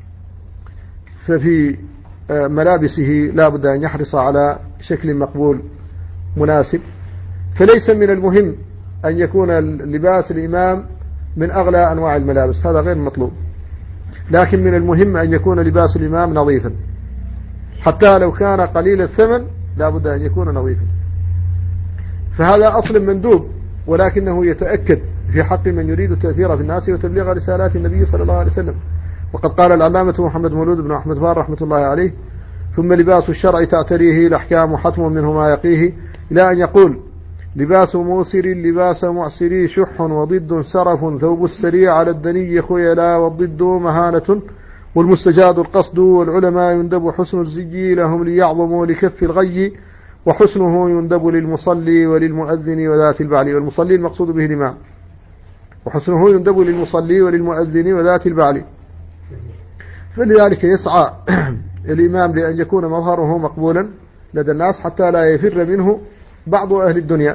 ففي ملابسه لا بد أن يحرص على شكل مقبول مناسب، فليس من المهم أن يكون لباس الإمام من أغلى أنواع الملابس، هذا غير مطلوب، لكن من المهم أن يكون لباس الإمام نظيفا، حتى لو كان قليل الثمن لا بد أن يكون نظيفا، فهذا أصل مندوب، ولكنه يتأكد في حق من يريد التأثير في الناس وتبليغ رسالات النبي صلى الله عليه وسلم. وقد قال العلامة محمد مولود بن أحمد فار رحمة الله عليه: ثم لباس الشرع تعتريه الأحكام حتم منه ما يقيه، إلى أن يقول: لباس موسر لباس معسري شح، وضد سرف ثوب السري على الدني خيلا، والضد مهانة والمستجاد القصد، والعلماء يندب حسن الزي لهم ليعظموا لكف الغي، وحسنه يندب للمصلي وللمؤذن وذات البعل. والمصلي المقصود به الإمام، وحسنه يندب للمصلي وللمؤذن وذات البعل. فلذلك يسعى الإمام لأن يكون مظهره مقبولا لدى الناس حتى لا يفر منه بعض أهل الدنيا.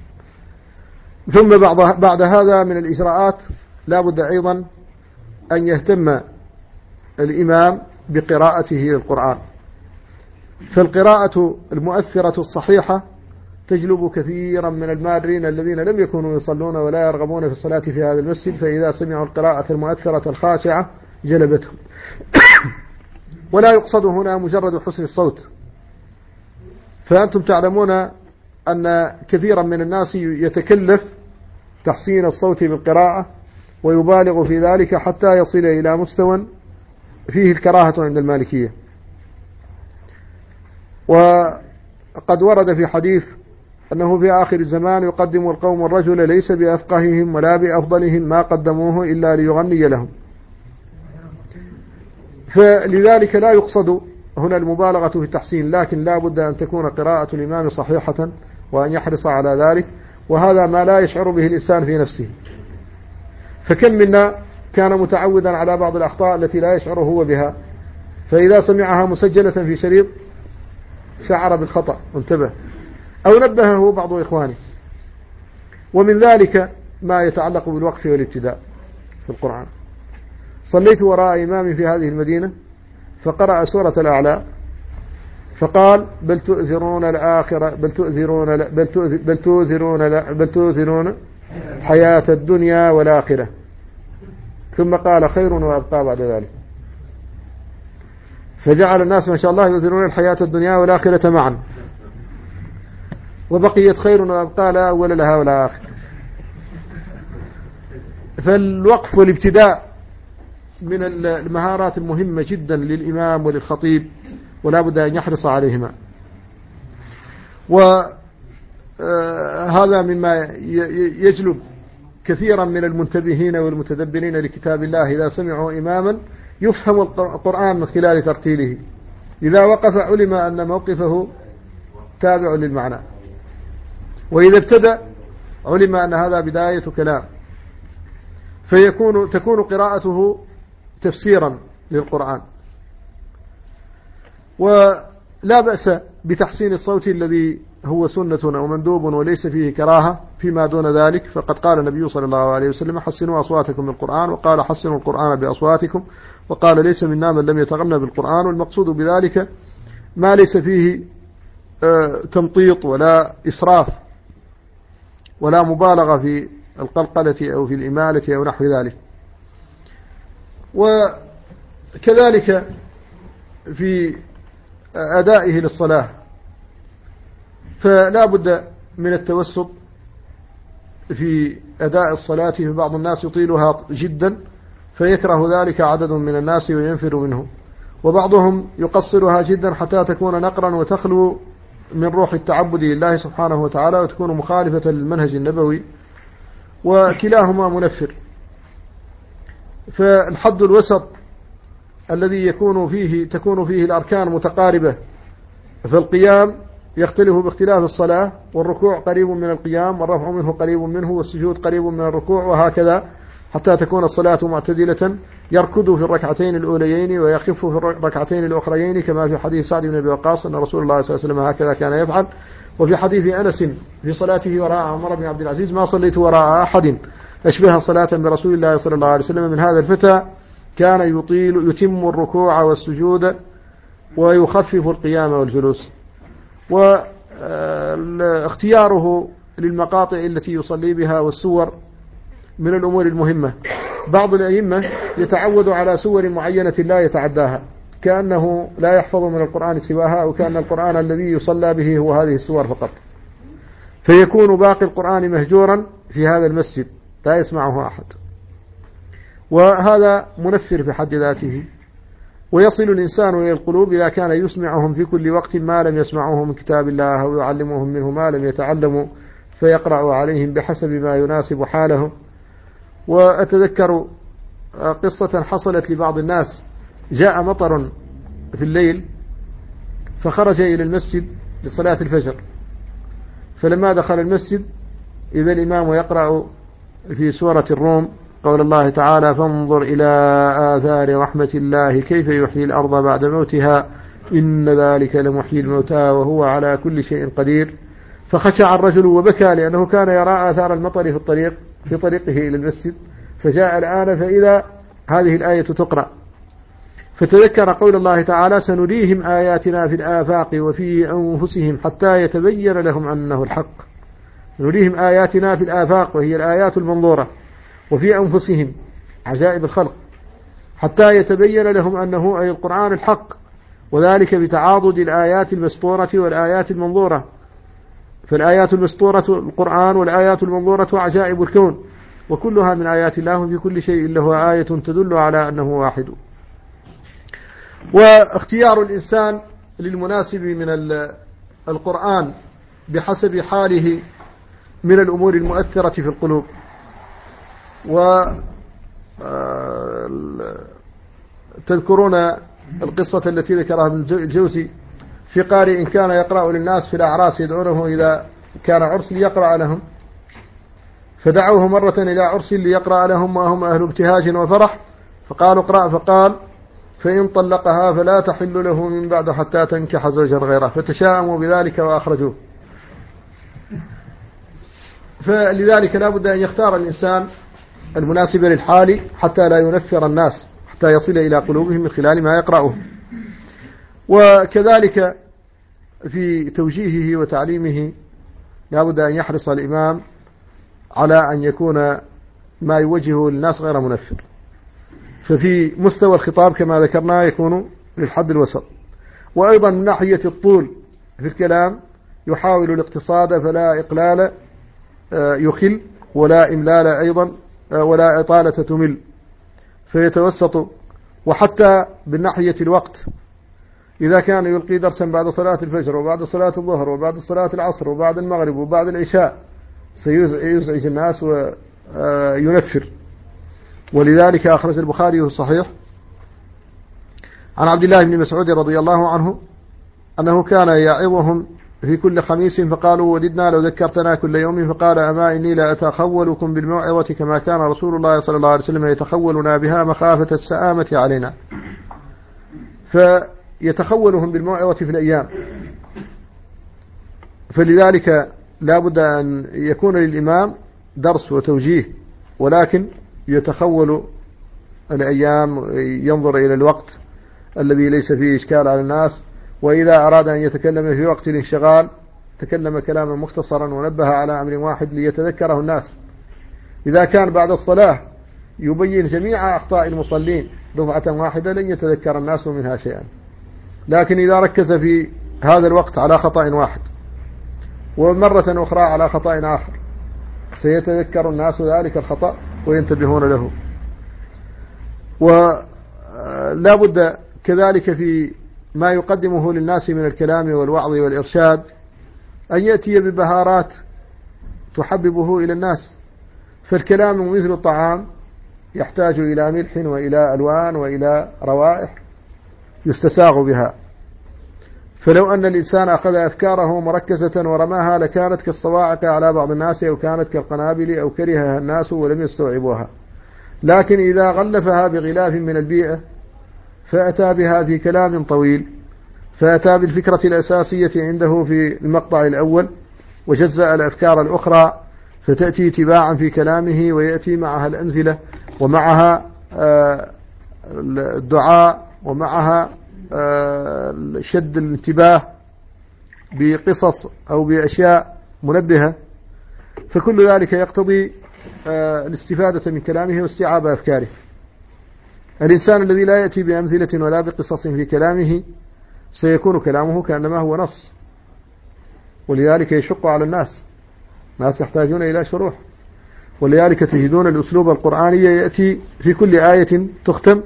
ثم بعد هذا من الإجراءات لا بد أيضا أن يهتم الإمام بقراءته للقرآن، فالقراءة المؤثرة الصحيحة تجلب كثيرا من المارين الذين لم يكونوا يصلون ولا يرغبون في الصلاة في هذا المسجد، فإذا سمعوا القراءة المؤثرة الخاشعة جلبتهم. ولا يقصد هنا مجرد حسن الصوت، فأنتم تعلمون أن كثيرا من الناس يتكلف تحسين الصوت بالقراءة ويبالغ في ذلك حتى يصل إلى مستوى فيه الكراهة عند المالكية. وقد ورد في حديث أنه في آخر الزمان يقدم القوم الرجل ليس بأفقههم ولا بأفضلهم ما قدموه إلا ليغني لهم. فلذلك لا يقصد هنا المبالغة في التحسين، لكن لا بد أن تكون قراءة الإمام صحيحة وأن يحرص على ذلك، وهذا ما لا يشعر به الإنسان في نفسه. فكم منا كان متعودا على بعض الأخطاء التي لا يشعر هو بها، فإذا سمعها مسجلة في شريط شعر بالخطأ وانتبه، أو نبهه بعض إخوانه. ومن ذلك ما يتعلق بالوقف والابتداء في القرآن. صليت وراء إمام في هذه المدينة فقرأ سورة الأعلى فقال بل تؤثرون الآخرة بل تؤثرون حياة الدنيا والآخرة، ثم قال خير وأبقى بعد ذلك، فجعل الناس ما شاء الله يؤثرون الحياة الدنيا والآخرة معا، وبقيت خير وأبقى لا أول لها ولا آخر. فالوقف والابتداء من المهارات المهمة جدا للإمام وللخطيب، ولا بد أن يحرص عليهما. وهذا مما يجلب كثيرا من المنتبهين والمتدبرين لكتاب الله إذا سمعوا إماما يفهم القرآن من خلال ترتيله، إذا وقف علم أن موقفه تابع للمعنى، وإذا ابتدأ علم أن هذا بداية كلام، تكون قراءته تفسيرا للقرآن. ولا بأس بتحسين الصوت الذي هو سنة أو مندوب وليس فيه كراهة فيما دون ذلك، فقد قال النبي صلى الله عليه وسلم حسنوا أصواتكم بالقرآن، وقال حسنوا القرآن بأصواتكم، وقال ليس منا من لم يتغنى بالقرآن. والمقصود بذلك ما ليس فيه تمطيط ولا إسراف ولا مبالغة في القلقلة أو في الإمالة أو نحو ذلك. وكذلك في أدائه للصلاة فلا بد من التوسط في أداء الصلاة، فبعض الناس يطيلها جدا فيكره ذلك عدد من الناس وينفر منه، وبعضهم يقصرها جدا حتى تكون نقرا وتخلو من روح التعبد لله سبحانه وتعالى وتكون مخالفة للمنهج النبوي، وكلاهما منفر. فالحد الوسط الذي تكون فيه الأركان متقاربة، فالقيام يختلف باختلاف الصلاة، والركوع قريب من القيام، والرفع منه قريب منه، والسجود قريب من الركوع، وهكذا حتى تكون الصلاة معتدلة، يركض في الركعتين الأوليين ويخف في الركعتين الأخريين، كما في حديث سعد بن أبي وقاص أن رسول الله صلى الله عليه وسلم هكذا كان يفعل. وفي حديث أنس في صلاته وراء عمر بن عبد العزيز ما صليت وراء أحد أشبه صلاة برسول الله صلى الله عليه وسلم من هذا الفتى، كان يتم الركوع والسجود ويخفف القيام والجلوس. واختياره للمقاطع التي يصلي بها والسور من الأمور المهمة. بعض الأئمة يتعود على سور معينة لا يتعداها، كأنه لا يحفظ من القرآن سواها، أو كأن القرآن الذي يصلى به هو هذه السور فقط، فيكون باقي القرآن مهجورا في هذا المسجد لا يسمعه أحد، وهذا منفر في حد ذاته. ويصل الإنسان إلى القلوب إذا كان يسمعهم في كل وقت ما لم يسمعوه من كتاب الله، أو يعلمهم منه ما لم يتعلموا، فيقرأ عليهم بحسب ما يناسب حاله. وأتذكر قصة حصلت لبعض الناس جاء مطر في الليل فخرج إلى المسجد لصلاة الفجر، فلما دخل المسجد إذا الإمام يقرأ في سورة الروم قول الله تعالى: فانظر إلى آثار رحمة الله كيف يحيي الأرض بعد موتها إن ذلك لمحيي الموتى وهو على كل شيء قدير. فخشع الرجل وبكى لأنه كان يرى آثار المطر في طريقه إلى المسجد، فجاء الآن فإذا هذه الآية تقرأ، فتذكر قول الله تعالى: سنريهم آياتنا في الآفاق وفي أنفسهم حتى يتبين لهم أنه الحق. نريهم آياتنا في الآفاق وهي الآيات المنظورة، وفي أنفسهم عجائب الخلق، حتى يتبين لهم أنه أي القرآن الحق، وذلك بتعاضد الآيات المسطورة والآيات المنظورة. فالآيات المسطورة القرآن، والآيات المنظورة عجائب الكون، وكلها من آيات الله، في كل شيء له آية تدل على أنه واحد. واختيار الإنسان للمناسب من القرآن بحسب حاله من الأمور المؤثرة في القلوب. وتذكرون القصة التي ذكرها ابن الجوزي في قارئ كان يقرأ للناس في الأعراس، يدعونه إذا كان عرس ليقرأ لهم، فدعوه مرة إلى عرس ليقرأ لهم وهم أهل ابتهاج وفرح، فقالوا: اقرأ، فقال: فإن طلقها فلا تحل له من بعد حتى تنكح زوجا غيره، فتشاءموا بذلك وأخرجوه. فلذلك لا بد أن يختار الإنسان المناسب للحال حتى لا ينفر الناس، حتى يصل إلى قلوبهم من خلال ما يقرأه. وكذلك في توجيهه وتعليمه لا بد أن يحرص الإمام على أن يكون ما يوجهه للناس غير منفر. ففي مستوى الخطاب كما ذكرنا يكون للحد الوسط. وأيضا من ناحية الطول في الكلام يحاول الاقتصاد فلا إقلال يخل، ولا إملال أيضا، ولا إطالة تمل، فيتوسط. وحتى بالناحية الوقت، إذا كان يلقي درسا بعد صلاة الفجر وبعد صلاة الظهر وبعد صلاة العصر وبعد المغرب وبعد العشاء سيزعج الناس وينفر. ولذلك أخرج البخاري الصحيح عن عبد الله بن مسعود رضي الله عنه أنه كان يعظهم في كل خميس، فقالوا: وددنا لو ذكرتنا كل يوم، فقال: أما إني لا أتخولكم بالموعظة كما كان رسول الله صلى الله عليه وسلم يتخولنا بها مخافة السآمة علينا. فيتخولهم بالموعظة في الأيام. فلذلك لا بد أن يكون للإمام درس وتوجيه، ولكن يتخول الأيام، ينظر إلى الوقت الذي ليس فيه إشكال على الناس. وإذا أراد أن يتكلم في وقت الانشغال تكلم كلاما مختصرا ونبه على أمر واحد ليتذكره الناس. إذا كان بعد الصلاة يبين جميع أخطاء المصلين دفعة واحدة لن يتذكر الناس منها شيئا، لكن إذا ركز في هذا الوقت على خطأ واحد ومرة أخرى على خطأ آخر سيتذكر الناس ذلك الخطأ وينتبهون له. ولا بد كذلك في ما يقدمه للناس من الكلام والوعظ والإرشاد أن يأتي ببهارات تحببه إلى الناس. فالكلام مثل الطعام يحتاج إلى ملح وإلى ألوان وإلى روائح يستساغ بها. فلو أن الإنسان أخذ أفكاره مركزة ورماها لكانت كالصواعق على بعض الناس، أو كانت كالقنابل، أو كرهها الناس ولم يستوعبوها. لكن إذا غلفها بغلاف من البيئة فأتى بها في كلام طويل، فأتى بالفكرة الأساسية عنده في المقطع الأول وجزأ الأفكار الأخرى، فتأتي تباعا في كلامه، ويأتي معها الأمثلة ومعها الدعاء ومعها شد الانتباه بقصص أو بأشياء منبهة. فكل ذلك يقتضي الاستفادة من كلامه واستيعاب أفكاره. الإنسان الذي لا يأتي بأمثلة ولا بقصص في كلامه سيكون كلامه كأنما هو نص، ولذلك يشق على الناس يحتاجون إلى شروح. ولذلك تجدون الأسلوب القرآني يأتي في كل آية تختم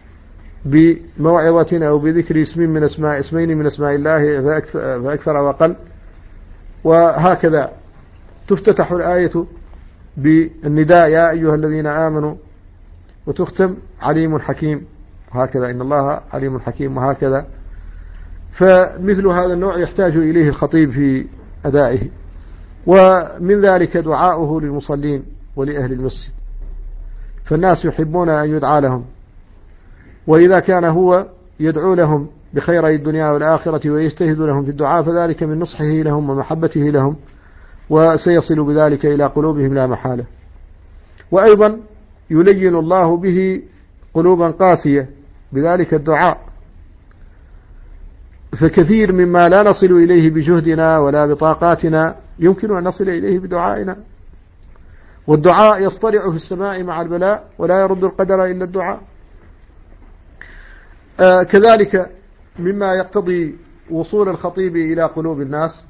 بموعظة أو بذكر اسمين من أسماء الله فأكثر وأقل، وهكذا تفتتح الآية بالنداء: يا أيها الذين آمنوا، وتختم عليم حكيم. وهكذا إن الله عليم حكيم وهكذا. فمثل هذا النوع يحتاج إليه الخطيب في أدائه. ومن ذلك دعاؤه للمصلين ولأهل المسجد، فالناس يحبون أن يدعى لهم، وإذا كان هو يدعو لهم بخير الدنيا والآخرة ويجتهد لهم في الدعاء فذلك من نصحه لهم ومحبته لهم، وسيصل بذلك إلى قلوبهم لا محالة. وأيضا يلين الله به قلوبا قاسية بذلك الدعاء، فكثير مما لا نصل إليه بجهدنا ولا بطاقاتنا يمكن أن نصل إليه بدعائنا، والدعاء يصطرع في السماء مع البلاء ولا يرد القدر إلا الدعاء. كذلك مما يقتضي وصول الخطيب إلى قلوب الناس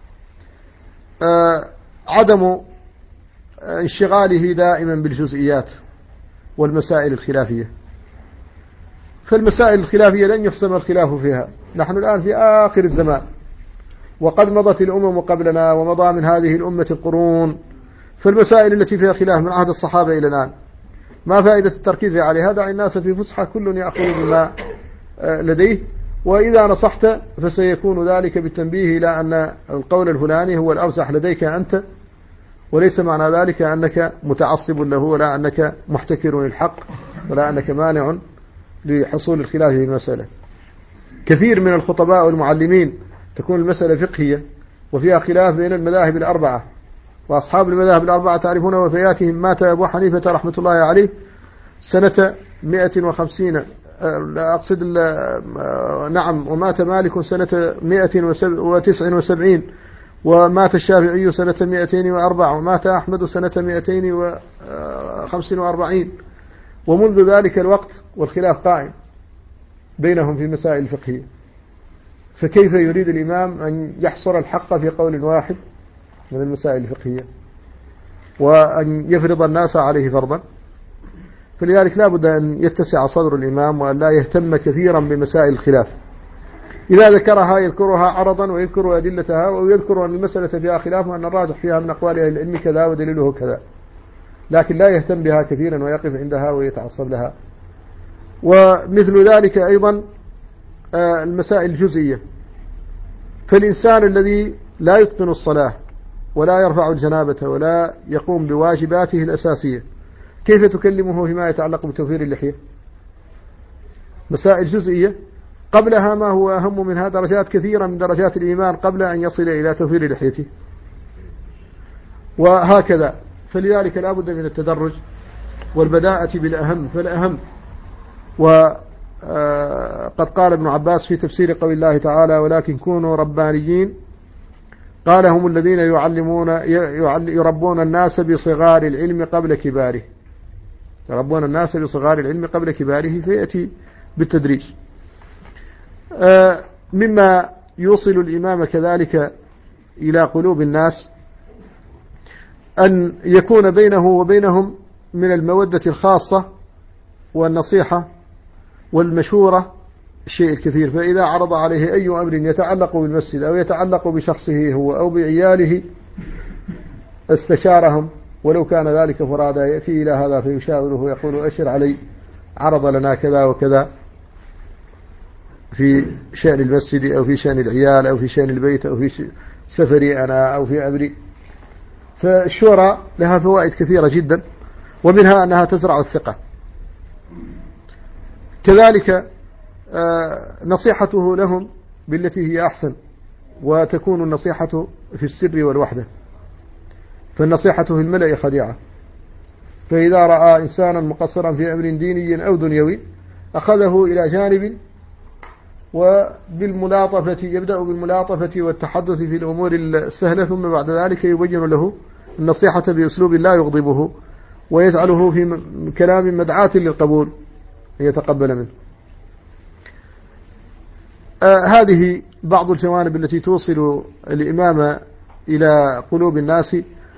عدم انشغاله دائما بالجزئيات والمسائل الخلافية، فالمسائل الخلافية لن يحسم الخلاف فيها. نحن الآن في آخر الزمان، وقد مضت الأمم قبلنا ومضى من هذه الأمة القرون، فالمسائل التي فيها خلاف من عهد الصحابة إلى الآن ما فائدة التركيز عليها؟ دع الناس في فسحة كل يأخذ بما لديه، وإذا نصحت فسيكون ذلك بالتنبيه إلى أن القول الفلاني هو الأرجح لديك أنت، وليس معنى ذلك أنك متعصب له، ولا أنك محتكر للحق، ولا أنك مانع لحصول الخلاف في المسألة. كثير من الخطباء والمعلمين تكون المسألة فقهية وفيها خلاف بين المذاهب الأربعة، وأصحاب المذاهب الأربعة تعرفون وفياتهم. مات أبو حنيفة رحمة الله عليه سنة 150 أقصد نعم، ومات مالك سنة 179، ومات الشافعي سنة 204، ومات أحمد سنة 245، ومنذ ذلك الوقت والخلاف قائم بينهم في المسائل الفقهية. فكيف يريد الإمام أن يحصر الحق في قول واحد من المسائل الفقهية وأن يفرض الناس عليه فرضا؟ فلذلك لا بد أن يتسع صدر الإمام وأن لا يهتم كثيرا بمسائل الخلاف. إذا ذكرها يذكرها عرضا ويذكر أدلتها، ويذكر أن المسألة فيها خلاف وأن الراجح فيها من أقوال أهل العلم كذا ودليله كذا، لكن لا يهتم بها كثيرا ويقف عندها ويتعصب لها. ومثل ذلك أيضا المسائل الجزئية، فالإنسان الذي لا يتقن الصلاة ولا يرفع الجنابة ولا يقوم بواجباته الأساسية كيف تكلمه فيما يتعلق بتوفير اللحية؟ مسائل جزئية قبلها ما هو أهم منها درجات كثيرة من درجات الإيمان قبل أن يصل إلى توفير لحيته، وهكذا. فلذلك لا بد من التدرج والبداءة بالأهم فالأهم. وقد قال ابن عباس في تفسير قول الله تعالى: ولكن كونوا ربانيين، قال: هم الذين يربون الناس بصغار العلم قبل كباره، يربون الناس بصغار العلم قبل كباره، فيأتي بالتدريج. مما يوصل الإمام كذلك إلى قلوب الناس أن يكون بينه وبينهم من المودة الخاصة والنصيحة والمشورة الشيء الكثير. فإذا عرض عليه أي أمر يتعلق بالمسجد أو يتعلق بشخصه هو أو بعياله استشارهم، ولو كان ذلك فرادا، يأتي إلى هذا فيشاوره ويقول: أشر علي، عرض لنا كذا وكذا في شأن المسجد أو في شأن العيال أو في شأن البيت أو في سفري أنا أو في أمري. فالشورى لها فوائد كثيرة جدا، ومنها أنها تزرع الثقة. كذلك نصيحته لهم بالتي هي أحسن، وتكون النصيحة في السر والوحدة، فالنصيحة في الملأ خديعة. فإذا رأى إنسانا مقصرا في أمر ديني أو دنيوي أخذه إلى جانب، وبالملاطفة يبدأ بالملاطفة والتحدث في الأمور السهلة، ثم بعد ذلك يبين له النصيحة بأسلوب لا يغضبه ويجعله في كلام مدعاة للقبول يتقبل منه. هذه بعض الجوانب التي توصل الإمام إلى قلوب الناس،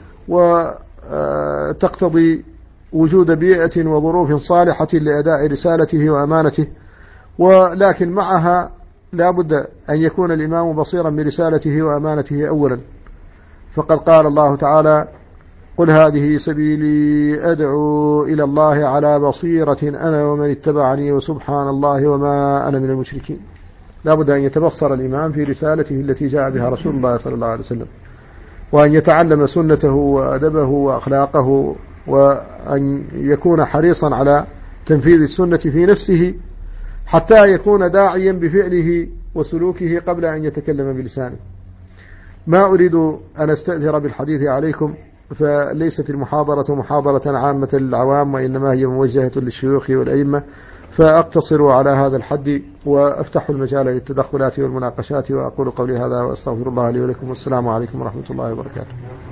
وتقتضي وجود بيئة وظروف صالحة لأداء رسالته وأمانته. ولكن معها لا بد أن يكون الإمام بصيرا برسالته وأمانته أولا، فقد قال الله تعالى: قل هذه سبيلي أدعو إلى الله على بصيرة أنا ومن اتبعني وسبحان الله وما أنا من المشركين. لا بد أن يتبصر الإمام في رسالته التي جاء بها رسول الله صلى الله عليه وسلم، وأن يتعلم سنته وأدبه وأخلاقه، وأن يكون حريصا على تنفيذ السنة في نفسه حتى يكون داعيا بفعله وسلوكه قبل أن يتكلم بلسانه. ما أريد أن أستأثر بالحديث عليكم، فليست المحاضرة محاضرة عامة للعوام، وإنما هي موجهة للشيوخ والأئمة، فأقتصر على هذا الحد وأفتح المجال للتدخلات والمناقشات، وأقول قولي هذا وأستغفر الله لي ولكم، والسلام عليكم ورحمة الله وبركاته.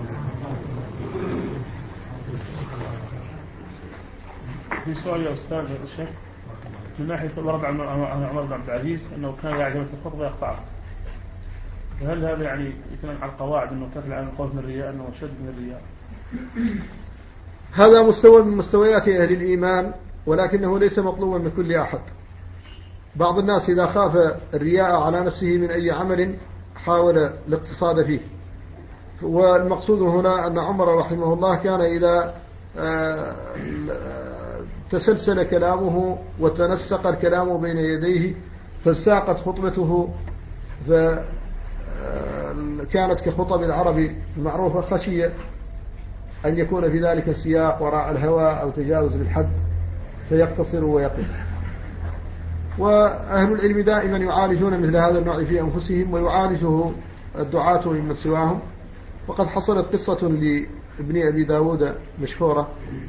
في سؤال يا أستاذ الشيخ، من ناحية الورد عن عمر بن عبد العزيز أنه كان يعجبك الخطبة يقطعها، فهل هذا يعني يتنم على القواعد أنه تفعل عن الخوف من الرياء أنه شد من الرياء؟ هذا مستوى من مستويات أهل الإيمان، ولكنه ليس مطلوبا من كل أحد. بعض الناس إذا خاف الرياء على نفسه من أي عمل حاول الاقتصاد فيه. والمقصود هنا أن عمر رحمه الله كان إذا تسلسل كلامه وتنسق الكلام بين يديه فساقت خطبته فكانت كخطب العرب المعروفة، خشية أن يكون في ذلك السياق وراء الهوى أو تجاوز للحد فيقتصر ويقف. وأهل العلم دائما يعالجون مثل هذا النوع في أنفسهم، ويعالجه الدعاة ممن سواهم. وقد حصلت قصة لابن أبي داود مشهورة،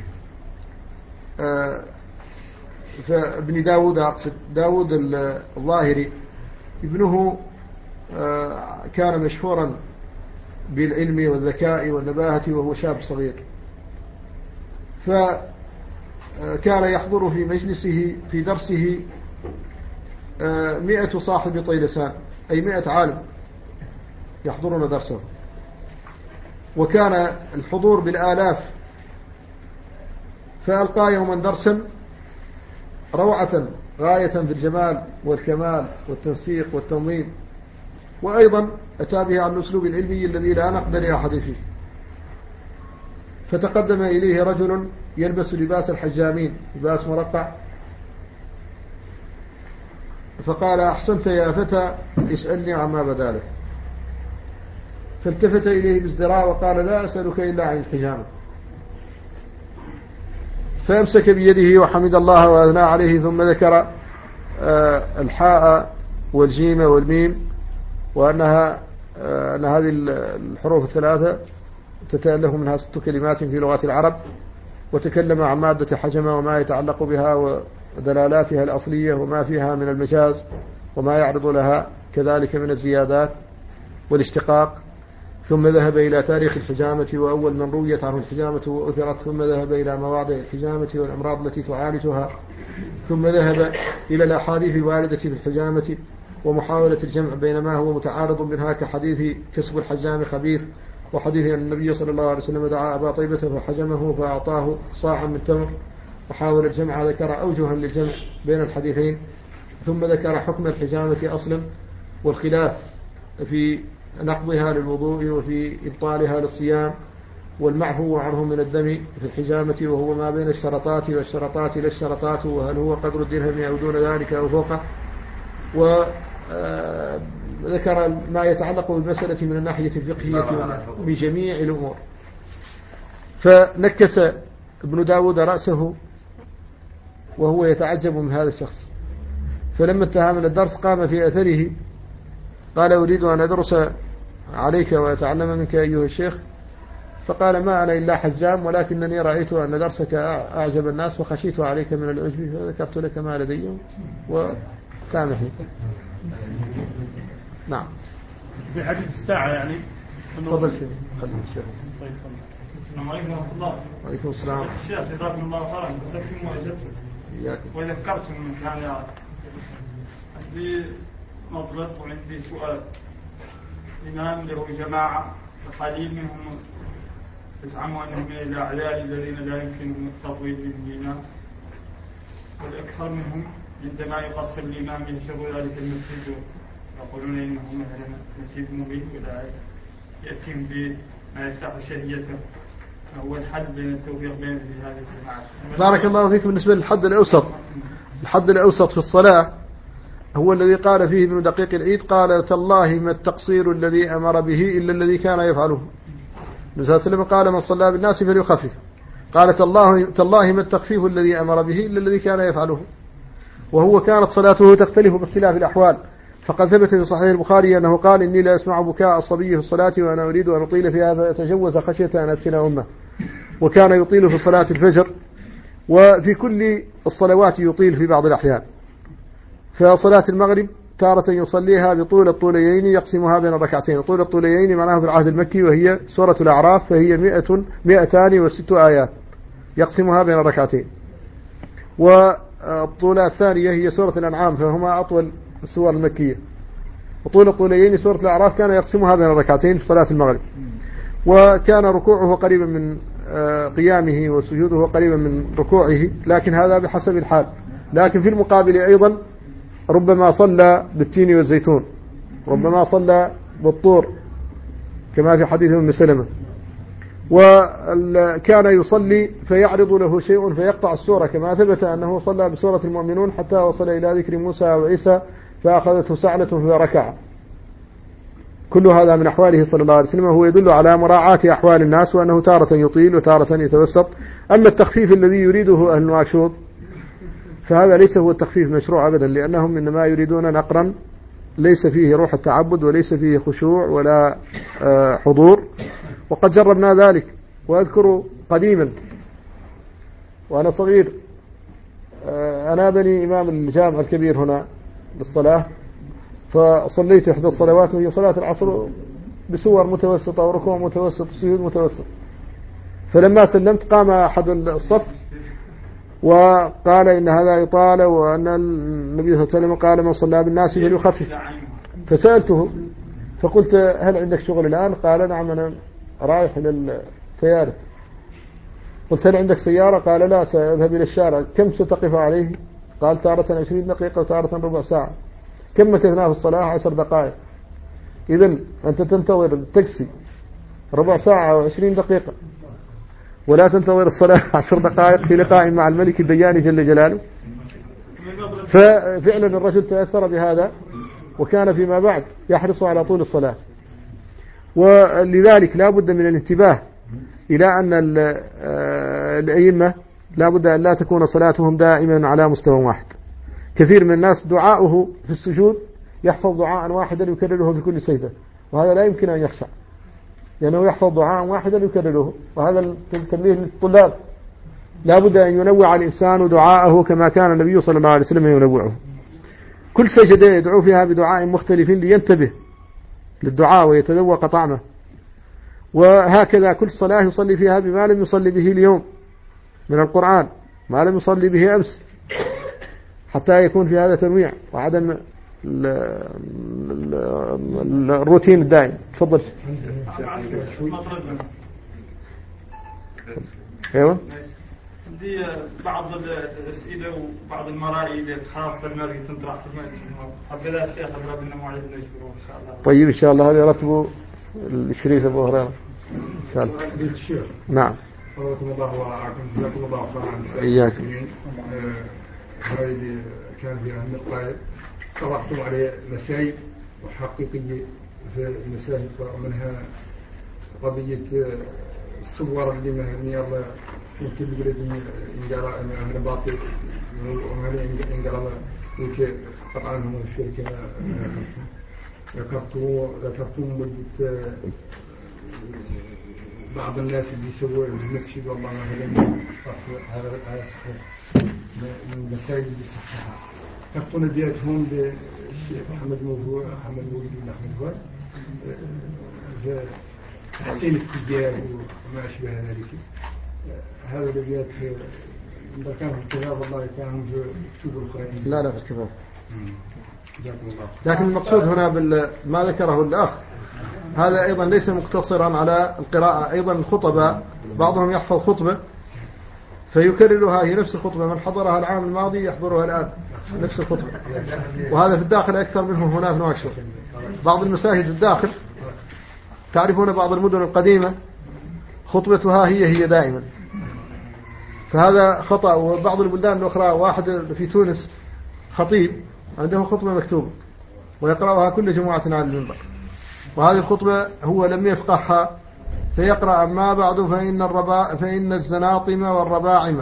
فابن داود أقصد داود الظاهري، ابنه كان مشهورا بالعلم والذكاء والنباهة وهو شاب صغير، فكان يحضر في مجلسه في درسه 100 صاحب طيلسان، أي 100 عالم يحضرون درسه، وكان الحضور بالآلاف. فألقى يوما درسا روعة غاية في الجمال والكمال والتنسيق والتنظيم، وأيضا أتى به عن الأسلوب العلمي الذي لا نقد لأحد فيه. فتقدم إليه رجل يلبس لباس الحجامين، لباس مرقع، فقال: أحسنت يا فتى، اسألني عما بدا لك. فالتفت إليه بازدراء وقال: لا أسألك إلا عن الحجامة. فأمسك بيده وحمد الله وأثنى عليه، ثم ذكر الحاء والجيم والميم، وأن هذه الحروف الثلاثة تتألف منها 6 كلمات في لغة العرب، وتكلم عن مادة حجمة وما يتعلق بها ودلالاتها الأصلية وما فيها من المجاز وما يعرض لها كذلك من الزيادات والاشتقاق. ثم ذهب إلى تاريخ الحجامة وأول من رويت عنه الحجامة وأثرت، ثم ذهب إلى مواضع الحجامة والأمراض التي تعالجها، ثم ذهب إلى الأحاديث الواردة في الحجامة ومحاولة الجمع بين ما هو متعارض منها، كحديث كسب الحجام خبيث، وحديث أن النبي صلى الله عليه وسلم دعا أبا طيبة فحجمه فأعطاه صاعا من تمر، وحاول الجمع، ذكر أوجها للجمع بين الحديثين، ثم ذكر حكم الحجامة أصلا والخلاف في نقضها للوضوء وفي إبطالها للصيام، والمعفو عنه من الدم في الحجامة وهو ما بين الشرطات والشرطات لا الشرطات، وهل هو قدر الدرهم أو دون ذلك أو فوقه. وذكر ما يتعلق بالمسألة من الناحية الفقهية بجميع الأمور. فنكس ابن داود رأسه وهو يتعجب من هذا الشخص، فلما انتهى من الدرس قام في أثره قال: أريد أن أدرس عليك وأتعلم منك أيها الشيخ. فقال: ما أنا إلا حجام، ولكنني رأيت أن درسك أعجب الناس فخشيت عليك من العجب فذكرت لك ما لدي وسامحني. نعم. في حديث الساعة يعني. تفضل شيخ. خلينا الشيخ. طيب. السلام عليكم ورحمة الله. وعليكم السلام. الشيخ جزاكم الله خيرا، تذكروا وأجبتم وذكرتم من كان يعرف. عندي مطلب وعندي سؤال. إمام له جماعة، القليل منهم يزعموا أنهم من الأعلال الذين لا يمكنهم التطويل بالإمام، والأكثر منهم عندما يقصر الإمام يشغل ذلك المسجد يقولون إنه مثلا مسجد مبين ولا يأتيهم بما يفتح شهيته هو الحد بين التوفيق بين هذه الجماعات. بارك الله فيك. بالنسبة للحد الأوسط، الحد الأوسط في الصلاة هو الذي قال فيه ابن دقيق العيد قال تالله ما التقصير الذي أمر به إلا الذي كان يفعله. النبي صلى الله عليه وسلم قال من صلى بالناس فليخفف، قال تالله ما التخفيف الذي أمر به إلا الذي كان يفعله. وهو كانت صلاته تختلف باختلاف الأحوال، فقد ثبت في صحيح البخاري أنه قال إني لا أسمع بكاء الصبي في الصلاة وأنا أريد أن أطيل فيها فأتجوز خشية أن أفتن أمه. وكان يطيل في صلاة الفجر، وفي كل الصلوات يطيل في بعض الأحيان. فصلاة المغرب تارة يصليها بطول الطوليين يقسمها بين الركعتين. طول الطوليين معناه في العهد المكي وهي سورة الأعراف، فهي 206 آيات يقسمها بين الركعتين. والطولة الثانية هي سورة الأنعام، فهما أطول السور المكية. وطول الطوليين سورة الأعراف كان يقسمها بين الركعتين في صلاة المغرب. وكان ركوعه قريبا من قيامه وسجوده قريبا من ركوعه، لكن هذا بحسب الحال. لكن في المقابل أيضا ربما صلى بالتين والزيتون، ربما صلى بالطور كما في حديث أم سلمة. وكان يصلي فيعرض له شيء فيقطع السورة، كما ثبت أنه صلى بسورة المؤمنون حتى وصل إلى ذكر موسى وعيسى فأخذته سعلة فركع. كل هذا من أحواله صلى الله عليه وسلم، وهو يدل على مراعاة أحوال الناس، وأنه تارة يطيل وتارة يتوسط. أما التخفيف الذي يريده أهل نواكشوط فهذا ليس هو التخفيف مشروع أبدا، لأنهم إنما يريدون نقرا ليس فيه روح التعبد وليس فيه خشوع ولا حضور. وقد جربنا ذلك. وأذكر قديما وأنا صغير أنابني إمام الجامع الكبير هنا بالصلاة، فصليت إحدى الصلوات وهي صلاة العصر بسور متوسطة وركوع متوسط وسجود متوسط. فلما سلمت قام أحد الصف وقال إن هذا يطال، وأن النبي صلى الله عليه وسلم قال من صلى بالناس فليخفف. فسألته فقلت هل عندك شغل الآن؟ قال نعم أنا رايح إلى السيارة. قلت هل عندك سيارة؟ قال لا سأذهب إلى الشارع. كم ستقف عليه؟ قال تارة 20 دقيقة وتارة ربع ساعة. كم مكثنا في الصلاة؟ 10 دقائق. إذن أنت تنتظر التاكسي ربع ساعة و20 دقيقة ولا تنتظر الصلاة 10 دقائق في لقاء مع الملك الديان جل جلاله. ففعلا الرجل تأثر بهذا، وكان فيما بعد يحرص على طول الصلاة. ولذلك لا بد من الانتباه إلى أن الأئمة لا بد أن لا تكون صلاتهم دائما على مستوى واحد. كثير من الناس دعاؤه في السجود يحفظ دعاء واحدا يكرره في كل سجدة، وهذا لا يمكن أن يخشع، لأنه يحفظ دعاء واحدا يكرره، وهذا تنبيه للطلاب. لا بد أن ينوع الإنسان دعاءه كما كان النبي صلى الله عليه وسلم ينوعه. كل سجدة يدعو فيها بدعاء مختلف لينتبه للدعاء ويتذوق طعمه. وهكذا كل صلاة يصلي فيها بما لم يصلي به اليوم من القرآن، ما لم يصلي به أمس، حتى يكون في هذا تنويع وعدم الروتين الدائم. تفضل. ايوه. عندي بعض الأسئلة وبعض المرائي الخاصة المرئية تنطرح في المجلس. حبذا الشيخ أبرا بنا موعد نشكره إن شاء الله. طيب إن شاء الله هذا يرتبوا الشريف أبو هريرة إن شاء الله. نعم. حفظكم الله ورعاكم، جزاكم الله خيرا عن إياك. هذه كان في أهم القائد طرحتم عليه مسائل وحقيقية في المساجد، ومنها قضية الصور اللي مهنية الله في كل بلد إنجارة أهل باطل وأهل إنجارة وكي قطعا هم الشركة. ذكرتم مدة بعض الناس اللي يسووا المسجد والله مثلا صح هذا صحيح من المساجد اللي صحها. ذكرتنا زيارتهم بالشيخ محمد موجود بن أحمد فؤاد في تحسين التجار وما أشبه ذلك. هذا الذي كان في الكتاب والله كان في كتب الأخرين. لا في الكتاب. لكن المقصود هنا ما ذكره الأخ هذا أيضا ليس مقتصرا على القراءة، أيضا الخطبة بعضهم يحفظ خطبة فيكررها هي نفس الخطبة، من حضرها العام الماضي يحضرها الآن نفس الخطبة، وهذا في الداخل أكثر منه هنا في نواكشوط. بعض المساجد في الداخل تعرفون بعض المدن القديمة خطبتها هي دائما، فهذا خطأ. وبعض البلدان الأخرى، واحد في تونس خطيب عنده خطبة مكتوبة ويقرأها كل جمعة على المنبر، وهذه الخطبة هو لم يفقهها فيقرأ أما بعد فإن الزناطم والرباعم.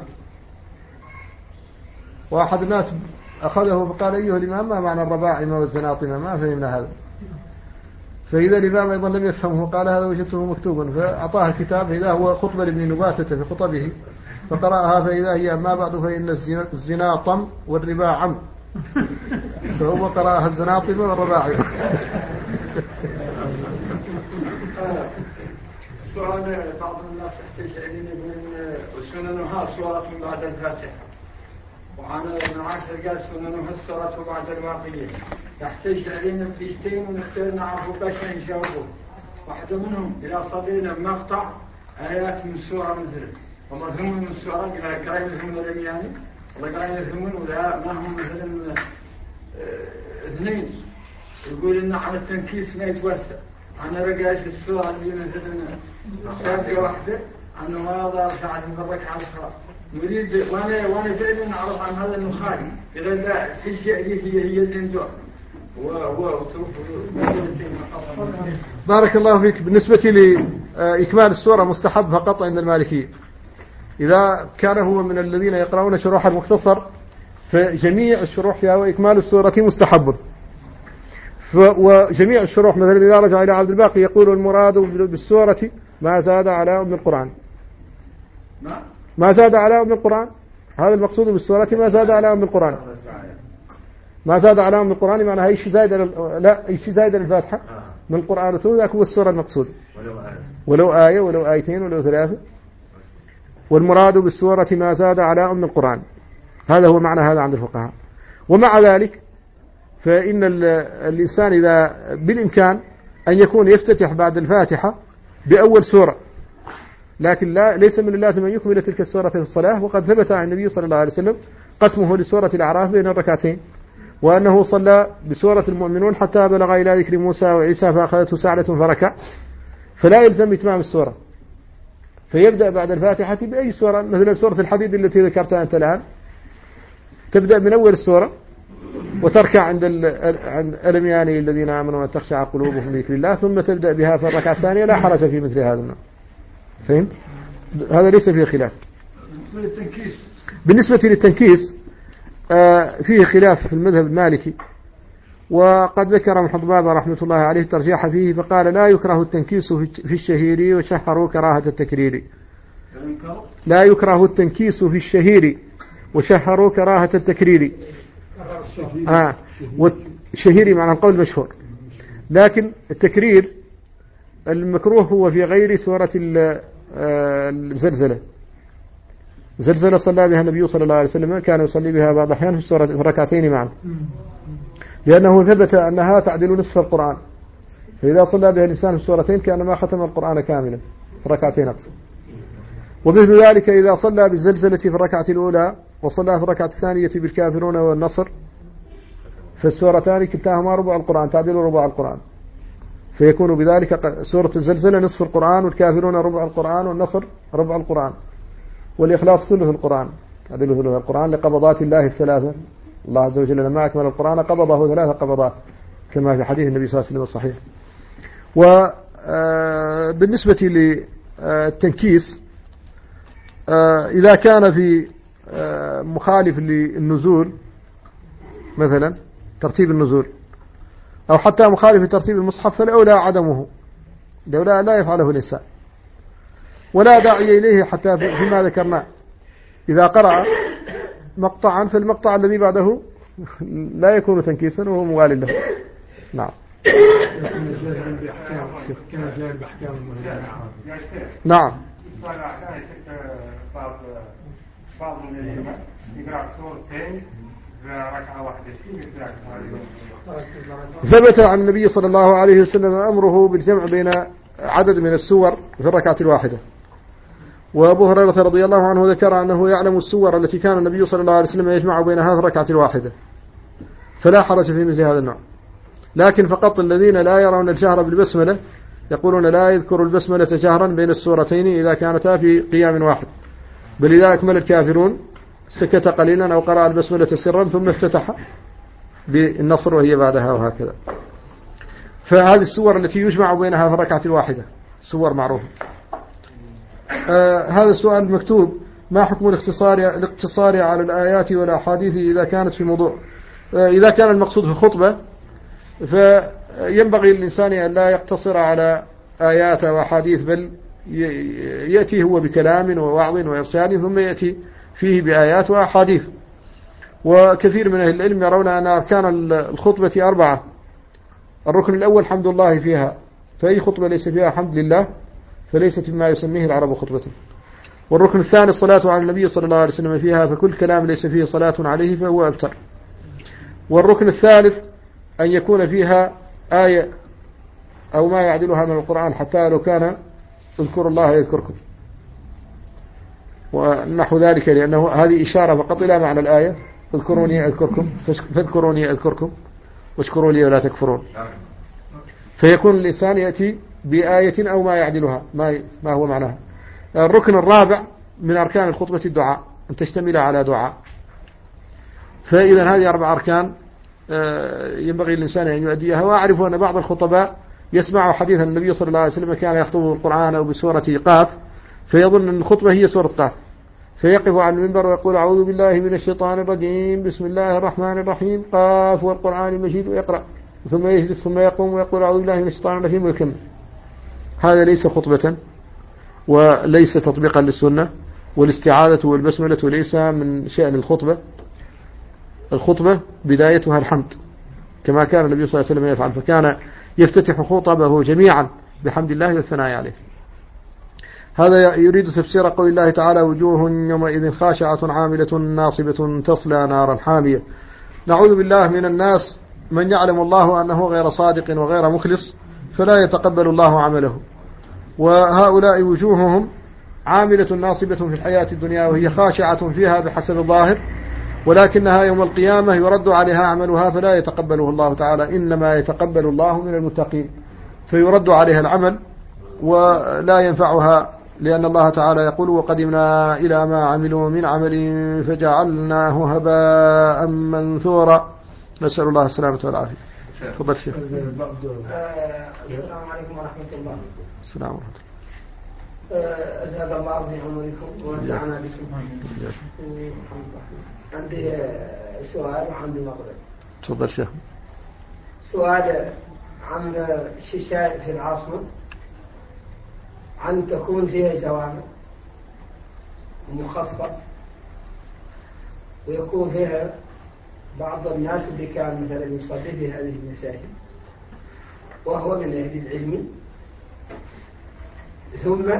واحد الناس أخذه فقال أيها الإمام ما معنى الرباعم والزناطم؟ ما فهمنا هذا. فإذا الإمام أيضا لم يفهمه قال هذا وجدته مكتوبا، فأعطاه الكتاب إذا هو خطبة لابن نباتة في خطبه، فقرأها فإذا هي أما بعد فإن الزناطم والرباعم، فهو قرأها الزناطم والرباعم. سؤال بعض الناس يحتاجون يقولون سننها سورة بعد الفاتحة، وأنا ابن عاشر قال سننها السورة بعد الواقية. يحتاج علينا بيشتين ونختار نعرفوا باش نجاوبوا. واحدة منهم إذا صلينا مقطع آيات من سورة مثلا وما هم من السورة قرأين لهم ولم يعني ولا قرأين لهم ولا ما هم مثلا اثنين، يقول إن على التنكيس ما يتوسع. أنا رجعت السورة اللي مثلا سابقة واحدة أنه هذا رجعت من الركعة الأخرى نريد وأنا فعلا نعرف عن هذا النخالي إذا لا تشجع لي هي الإندور بارك الله فيك. بالنسبة لإكمال السورة مستحب فقط عند المالكية، إذا كان هو من الذين يقرؤون شروح المختصر فجميع الشروح فيها وإكمال السورة مستحب. وجميع الشروح مثلا إذا رجع إلى عبد الباقي يقول المراد بالسورة ما زاد على أم القرآن، ما زاد على أم القرآن، هذا المقصود بالسورة ما زاد على أم القرآن. ما زاد على أم القرآن معناها أي شيء زايد لا أي شيء زايد للفاتحة من القرآن ذاك هو السورة المقصود، ولو آية ولو آيتين ولو ثلاثة. والمراد بالسورة ما زاد على أم القرآن، هذا هو معنى هذا عند الفقهاء. ومع ذلك فإن الإنسان إذا بالإمكان أن يكون يفتتح بعد الفاتحة بأول سورة، لكن ليس من اللازم أن يكمل تلك السورة في الصلاة. وقد ثبت عن النبي صلى الله عليه وسلم قسمه لسورة الأعراف بين الركعتين، وأنه صلى بسورة المؤمنون حتى بلغ إلى ذكر موسى وعيسى فأخذته ساعة فركع، فلا يلزم إتمام السورة، فيبدأ بعد الفاتحة بأي سورة، مثلا سورة الحديد التي ذكرتها أنت الآن تبدأ من أول السورة وتركع عند ألم يعني الذين آمنوا أن تخشع قلوبهم لذكر الله، ثم تبدأ بها في الركعة الثانية. لا حرج في مثل هذا النوع، فهمت؟ هذا ليس فيه خلاف. بالنسبة للتنكيس فيه خلاف في المذهب المالكي، وقد ذكر محمد بابا رحمة الله عليه ترجيح فيه فقال لا يكره التنكيس في الشهير وشهروا كراهة التكرير. لا يكره التنكيس في الشهير وشهروا كراهة التكرير. والشهير معنى القول مشهور، لكن التكرير المكروه هو في غير سورة الزلزلة. زلزلة صلى بها النبي صلى الله عليه وسلم، كان يصلي بها بعض الأحيان في الركعتين معا، لأنه ثبت أنها تعدل نصف القرآن، فإذا صلى بها الإنسان في السورتين كأنما ختم القرآن كاملا في ركعتين أقصى. ومثل ذلك إذا صلى بالزلزلة في الركعة الأولى وصلى في الركعة الثانية بالكافرون والنصر، فالسورتان كلتاهما ربع القرآن، تعدل ربع القرآن، فيكون بذلك سورة الزلزلة نصف القرآن، والكافرون ربع القرآن، والنصر ربع القرآن، والإخلاص ثلث القرآن، تعدل ثلث القرآن لقبضات الله الثلاثة. الله عز وجل لما أكمل القرآن قبضه 3 قبضات كما في حديث النبي صلى الله عليه وسلم الصحيح. وبالنسبة للتنكيس إذا كان في مخالف للنزول مثلا ترتيب النزول أو حتى مخالف لترتيب المصحف فالأولى عدمه، الأولى لا يفعله الإنسان ولا داعي إليه حتى فيما ذكرنا. إذا قرأ مقطعا فالمقطع الذي بعده لا يكون تنكيسا وهو موال له. نعم. نعم. بعض من يقرأ سورتين ركعة واحدة. ثبت عن النبي صلى الله عليه وسلم أمره بالجمع بين عدد من السور في الركعة الواحدة. وأبو هريرة رضي الله عنه ذكر أنه يعلم السور التي كان النبي صلى الله عليه وسلم يجمع بينها في الركعة الواحدة، فلا حرج في مثل هذا النوع. لكن فقط الذين لا يرون الجهر بالبسملة يقولون لا يذكر البسملة جهرا بين السورتين إذا كانتا في قيام واحد، بل إذا أكمل الكافرون سكت قليلا أو قرأ البسملة سرا ثم افتتح بالنصر وهي بعدها وهكذا. فهذه السور التي يجمع بينها في الركعة الواحدة سور معروفة. هذا السؤال المكتوب: ما حكم الاقتصار على الآيات والأحاديث إذا كانت في موضوع، إذا كان المقصود في الخطبة فينبغي للإنسان أن لا يقتصر على آيات وأحاديث، بل يأتي هو بكلام ووعظ وإرشاد ثم يأتي فيه بآيات وأحاديث. وكثير من أهل العلم يرون أن أركان الخطبة 4: الركن الأول حمد الله فيها، فأي خطبة ليس فيها حمد لله فليست مما يسميه العرب خطبة. والركن الثاني الصلاة على النبي صلى الله عليه وسلم فيها، فكل كلام ليس فيه صلاة عليه فهو أبتر. والركن الثالث أن يكون فيها آية أو ما يعدلها من القرآن، حتى لو كان اذكروا الله يذكركم ونحو ذلك، لأنه هذه إشارة فقط إلى معنى الآية: اذكروني أذكركم فاذكروني أذكركم واشكروا لي ولا تكفرون. فيكون الإنسان يأتي بآية أو ما يعدلها ما هو معناها. الركن الرابع من أركان الخطبة الدعاء، أن تشتمل على دعاء. فإذا هذه 4 أركان ينبغي الإنسان أن يؤديها. وأعرف أن بعض الخطباء يسمع حديث النبي صلى الله عليه وسلم كان يخطب القرآن أو بسورة قاف، فيظن أن الخطبة هي سورة قاف، فيقف على المنبر ويقول: أعوذ بالله من الشيطان الرجيم، بسم الله الرحمن الرحيم، قاف والقرآن المجيد، ويقرأ ثم يجلس ثم يقوم ويقول: أعوذ بالله من الشيطان الرجيم، ويكمل. هذا ليس خطبة وليس تطبيقا للسنة، والاستعاذة والبسملة ليس من شأن الخطبة. الخطبة بدايتها الحمد، كما كان النبي صلى الله عليه وسلم يفعل، فكان يفتتح خطبه جميعا بحمد الله والثناء عليه. هذا يريد تفسير قول الله تعالى: وجوه يومئذ خاشعة عاملة ناصبة تصلى نارا حامية. نعوذ بالله من الناس من يعلم الله أنه غير صادق وغير مخلص فلا يتقبل الله عمله، وهؤلاء وجوههم عاملة ناصبة في الحياة الدنيا وهي خاشعة فيها بحسب الظاهر، ولكنها يوم القيامة يرد عليها عملها فلا يتقبله الله تعالى، إنما يتقبل الله من المتقين، فيرد عليها العمل ولا ينفعها، لأن الله تعالى يقول: وقدمنا إلى ما عملوا من عمل فجعلناه هباء منثورا. نسأل الله السلامة والعافية. تفضل شيخ. السلام عليكم ورحمة الله. السلام ورحمة الله. أزهد الله في عمركم ونفعنا بكم. عندي سؤال وعندي مطلب. تفضل شيخ. سؤال عن الشيشان في العاصمة، عن تكون فيها جوامع مخصصة ويكون فيها بعض الناس اللي كان مثلا يصلي في هذه المساجد وهو من أهل العلم، ثم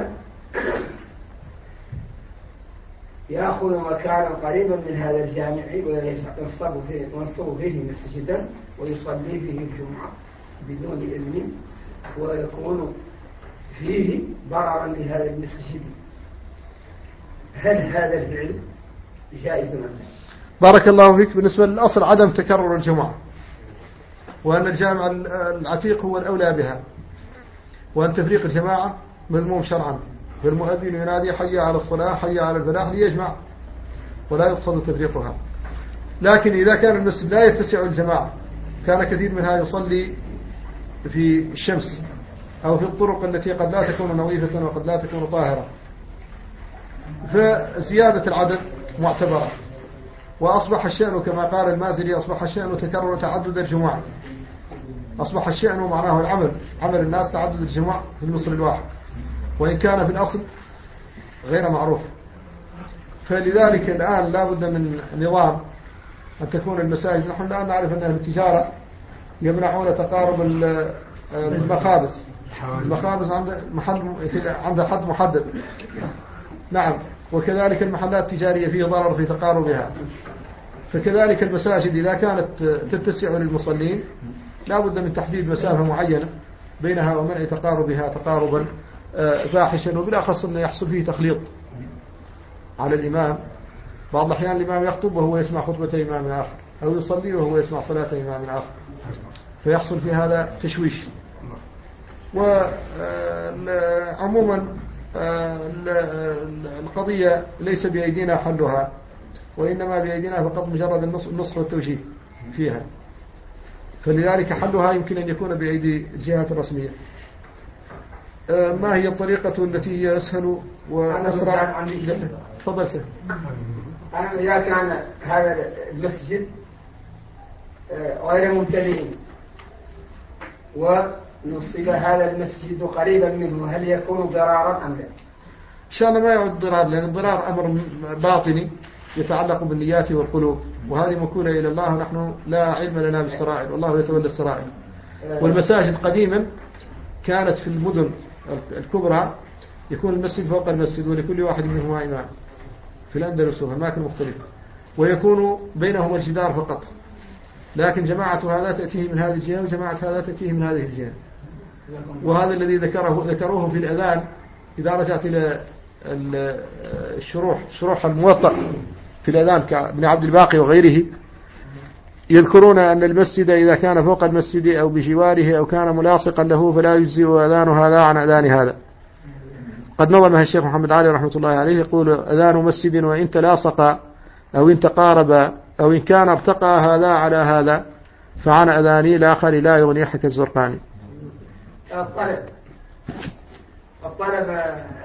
يأخذ مكانا قريبا من هذا الجامع وينصب فيه مسجدا ويصلي فيه الجمعة بدون إذن، ويكون فيه ضررا لهذا المسجد. هل هذا الفعل جائز أم لا؟ بارك الله فيك. بالنسبة للأصل عدم تكرر الجمعة، وأن الجامع العتيق هو الأولى بها، وأن تفريق الجماعة مذموم شرعا، فالمؤذن ينادي: حي على الصلاة حي على الفلاح، ليجمع ولا يقصد تفريقها. لكن إذا كان المسجد لا يتسع الجماعة، كان كثير منها يصلي في الشمس أو في الطرق التي قد لا تكون نظيفة وقد لا تكون طاهرة، فزيادة العدد معتبرة. وأصبح الشأن كما قال المازري: أصبح الشأن تكرر تعدد الجمعة. أصبح الشأن معناه العمل، عمل الناس تعدد الجمع في المصر الواحد، وإن كان في الأصل غير معروف. فلذلك الآن لا بد من نظام أن تكون المساجد. نحن الآن نعرف أن التجارة يمنعون تقارب المخابز. المخابز عند حد محدد، نعم، وكذلك المحلات التجارية فيه ضرر في تقاربها. فكذلك المساجد إذا كانت تتسع للمصلين لا بد من تحديد مسافة معينة بينها ومنع تقاربها تقاربا فاحشا، وبالأخص أنه يحصل فيه تخليط على الإمام. بعض الأحيان الإمام يخطب وهو يسمع خطبة إمام آخر، أو يصلي وهو يسمع صلاة إمام آخر، فيحصل في هذا تشويش. وعموما القضية ليس بأيدينا حلها، وإنما بأيدينا فقط مجرد النصح والتوجيه فيها، فلذلك حلها يمكن أن يكون بأيدي الجهات الرسمية. ما هي الطريقة التي هي أسهل وأسرع؟ تفضل سهل. أنا إذا كان هذا المسجد غير ممتلئ ونصب هذا المسجد قريبا منه، هل يكون ضرارا أم لا؟ إن شاء الله ما يعد ضرار، لأن الضرار أمر باطني يتعلق بالنيات والقلوب، وهذه مكولة إلى الله، ونحن لا علم لنا بالسرائر، والله يتولى السرائر. والمساجد قديما كانت في المدن الكبرى يكون المسجد فوق المسجد، ولكل واحد منهما إمام، في الأندلس وفي أماكن مختلفة، ويكون بينهما الجدار فقط، لكن جماعة هذا تأتيه من هذه الجهة وجماعة هذا تأتيه من هذه الجهة. وهذا الذي ذكروه في الأذان، إذا رجعت إلى شروح الموطأ في الأذان كابن عبد الباقي وغيره، يذكرون أن المسجد إذا كان فوق المسجد أو بجواره أو كان ملاصقا له فلا يجزئ أذان هذا عن أذان هذا. قد نظمها الشيخ محمد علي رحمة الله عليه، يقول: أذان مسجد وإن تلاصق أو إن تقارب أو إن كان ارتقى هذا على هذا فعن أذاني الآخر لا يغني حكى الزرقاني. الطلب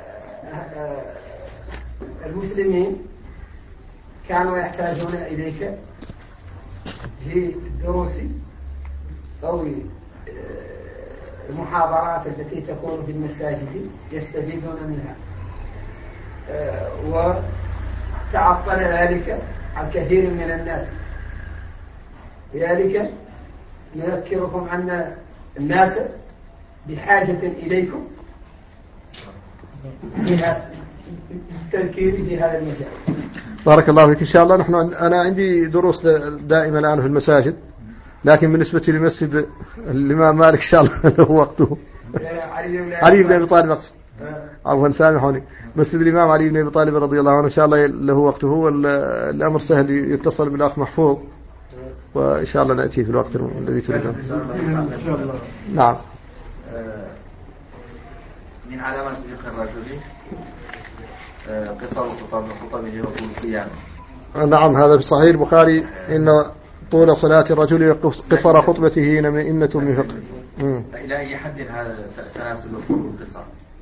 المسلمين كانوا يحتاجون إليك في الدروس أو المحاضرات التي تكون في المساجد يستفيدون منها، وتعطل ذلك عن كثير من الناس. لذلك نذكركم أن الناس بحاجة إليكم التذكير في هذا المجال. بارك الله فيك. إن شاء الله أنا عندي دروس دائمة الآن في المساجد، لكن بالنسبة لمسجد الإمام مالك إن شاء الله له وقته. علي بن أبي طالب أقصد، عفوا سامحوني، مسجد الإمام علي بن أبي طالب رضي الله عنه إن شاء الله له وقته. والأمر سهل، يتصل بالأخ محفوظ وإن شاء الله نأتي في الوقت الذي تريدون. نعم. من علامات فقه الرجل قصر خطبه وطول قيامه. نعم، هذا في صحيح البخاري، إن طول صلاة الرجل قصر خطبته إنة من فقه. إلى أي حد هذا تناسل القصر؟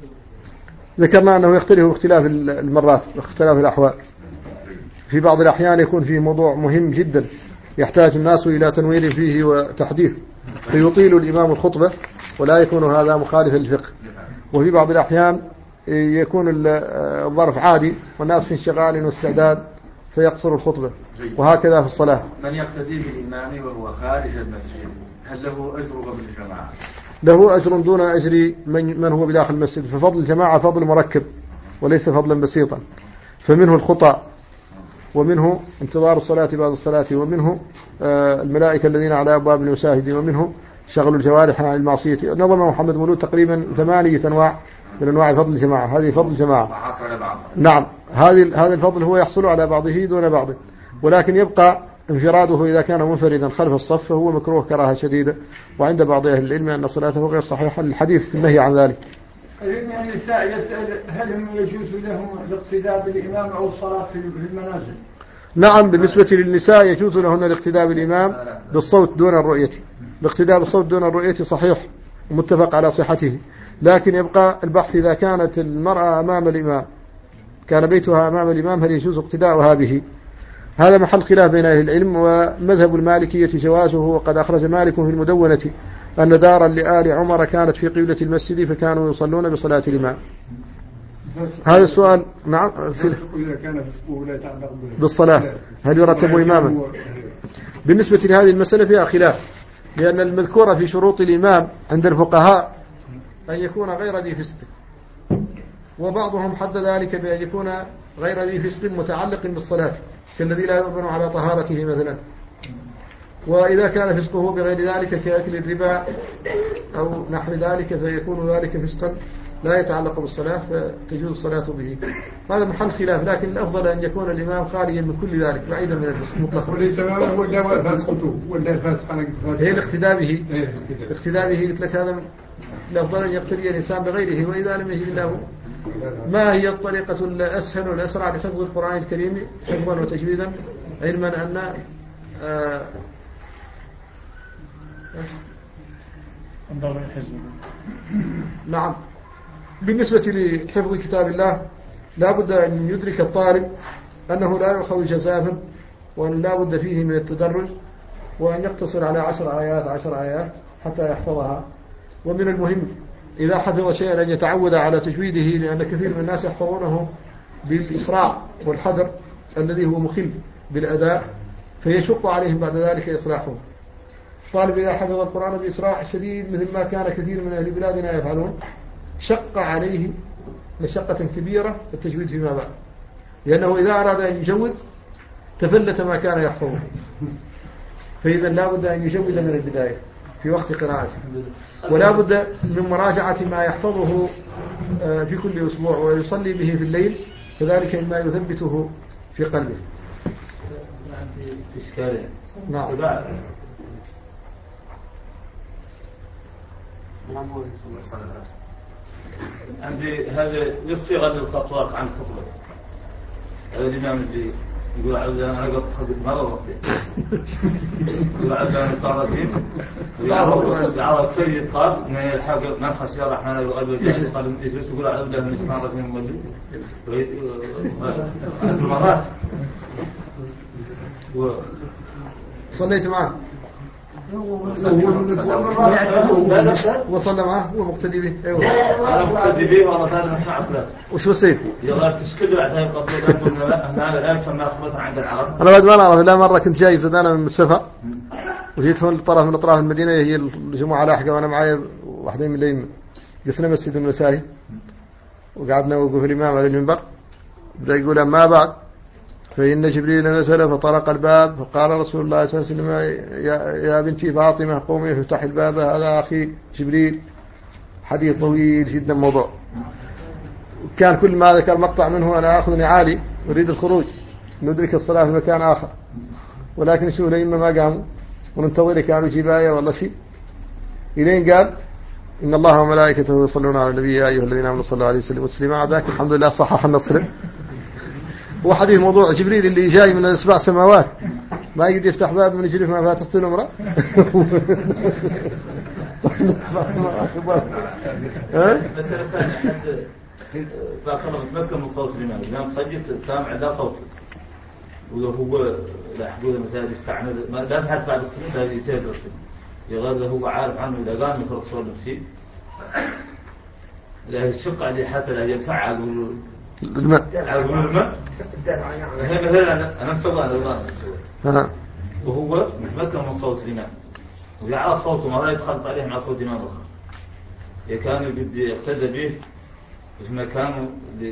ذكرنا أنه يختلف باختلاف المرات واختلاف الأحوال. في بعض الأحيان يكون فيه موضوع مهم جدا يحتاج الناس إلى تنوير فيه وتحديث، فيطيل الإمام الخطبة ولا يكون هذا مخالفا للفقه. وفي بعض الأحيان يكون الظرف عادي والناس في انشغال واستعداد فيقصر الخطبة، وهكذا في الصلاة. من يقتدي بالإمام وهو خارج المسجد هل له أجر قبل الجماعة؟ له أجر دون أجر من هو بداخل المسجد، ففضل الجماعة فضل مركب وليس فضلا بسيطا، فمنه الخطأ، ومنه انتظار الصلاة بعد الصلاة، ومنه الملائكة الذين على أبواب المشاهدين، ومنه شغل الجوارح عن المعصية. نظم محمد مولود تقريبا 8 أنواع من أنواع فضل الجماعة. هذه فضل الجماعة. نعم، هذا الفضل هو يحصل على بعضه دون بعض، ولكن يبقى انفراده إذا كان منفردا خلف الصف فهو مكروه كراهة شديدة، وعند بعض أهل العلم أن صلاته غير صحيحة، الحديث في النهي عن ذلك. النساء يسأل هل هم يجوز لهم الاقتداء بالإمام أو الصلاة في المنازل؟ نعم، بالنسبة للنساء يجوز لهن الاقتداء بالإمام بالصوت دون الرؤية. الاقتداء بالصوت دون الرؤية صحيح ومتفق على صحته، لكن يبقى البحث إذا كانت المرأة أمام الإمام، كان بيتها أمام الإمام، هل يجوز اقتداؤها به؟ هذا محل خلاف بين أهل العلم، ومذهب المالكية جوازه. وقد أخرج مالك في المدونة أن دارا لآل عمر كانت في قبلة المسجد فكانوا يصلون بصلاة الإمام. هذا السؤال. نعم، إذا كان فسقه لا يتعلق بالصلاة هل يرتب إماما؟ بالنسبة لهذه المسألة فيها خلاف، لأن المذكورة في شروط الإمام عند الفقهاء أن يكون غير ذي فسق، وبعضهم حد ذلك بأن يكون غير ذي فسق متعلق بالصلاة، كالذي لا يؤمن على طهارته مثلا. وإذا كان فسقه بغير ذلك كأكل الربا أو نحو ذلك فيكون ذلك فسقا لا يتعلق بالصلاة فتجوز الصلاة به. هذا محل خلاف، لكن الأفضل أن يكون الإمام خاليا من كل ذلك بعيدا من الفسق مطلقا. وليس ولا فاسق ولا الفاسق. هي الاقتداء به. الاقتداء به قلت لك هذا الأفضل أن يقتدي الإنسان بغيره وإذا لم يجد له. ما هي الطريقة الأسهل والأسرع لحفظ القرآن الكريم حفظا وتجويدا، علما أن نعم. بالنسبة لحفظ كتاب الله لا بد أن يدرك الطالب أنه لا يؤخذ جزافا، وأن لا بد فيه من التدرج، وأن يقتصر على 10 آيات حتى يحفظها. ومن المهم إذا حفظ شيئا أن يتعود على تجويده، لأن كثير من الناس يحفظونه بالإسراع والحذر الذي هو مخل بالأداء، فيشق عليهم بعد ذلك إصلاحه. الطالب إذا حفظ القرآن بإسراع شديد مثل ما كان كثير من أهل بلادنا يفعلون شق عليه مشقة كبيرة التجويد فيما بعد، لأنه إذا أراد أن يجود تفلت ما كان يحفظه. فإذا لا بد أن يجود من البداية في وقت قراءته، ولا بد من مراجعة ما يحفظه في كل أسبوع ويصلي به في الليل، فذلك مما يثبته في قلبه. نعم. عندي هذا يصيغ للخطوات عن الخطبة. هذا الإمام اللي يقول عبد أنا قلت خذت مرة وقتين يقول عبد أنا الطارفين ويعرض سيد قال من الحق من خشي الرحمن الغيب والجهل قال يقول عبد أنا الطارفين موجود عند المرات صليت معه وصلى معه ومقتدي به. ايوه انا مقتدي به والله ثاني نسمع ثلاث. وش وصيت؟ يلا تشكل بعدين قبل هذا لا يسمى خطبة عند العرب. انا بعد ما اعرف لا مره كنت جاي زدانا من السفر وجيت هون طرف من اطراف المدينه، هي الجمعه لاحقه وانا معي واحدين من الائمه، قسنا مسجد المساهي وقعدنا وقف الامام على المنبر بدا يقول ما بعد فإن جبريل نزل فطرق الباب فقال رسول الله صلى الله عليه وسلم يا بنتي فاطمة قومي فافتح الباب هذا أخي جبريل. حديث طويل جدا موضوع. كان كل ما ذكر مقطع منه أنا أخذ نعالي أريد الخروج ندرك الصلاة في مكان آخر، ولكن شو لإما ما قاموا وننتظر كانوا جباية والله شيء، إلين قال إن الله وملائكته يصلون على النبي يا أيها الذين آمنوا صلوا عليه وسلموا تسليما. ذاك الحمد لله صحح النصر. هو حديث موضوع جبريل اللي جاي من السبع سماوات ما يقدر يفتح باب من يجري ما فاتت الأمرة. فأخذ متمكن من صوت الإمام، الإمام سجد سامع لا صوته، وهو لا حدود المساجد يستعمل لا بحث بعد الصلاة هذه يسير الرسول يغير هو عارف عنه إذا قام يخرج صور نفسي لا الشق عليه حتى لا يمسع على الماء هي مثلا أنا مسوى أنا وهو متمكن من صوت الإمام ويعرف صوته ما لا يتخلط عليه مع صوت إمام آخر كان بدي يقتدى به في مكانه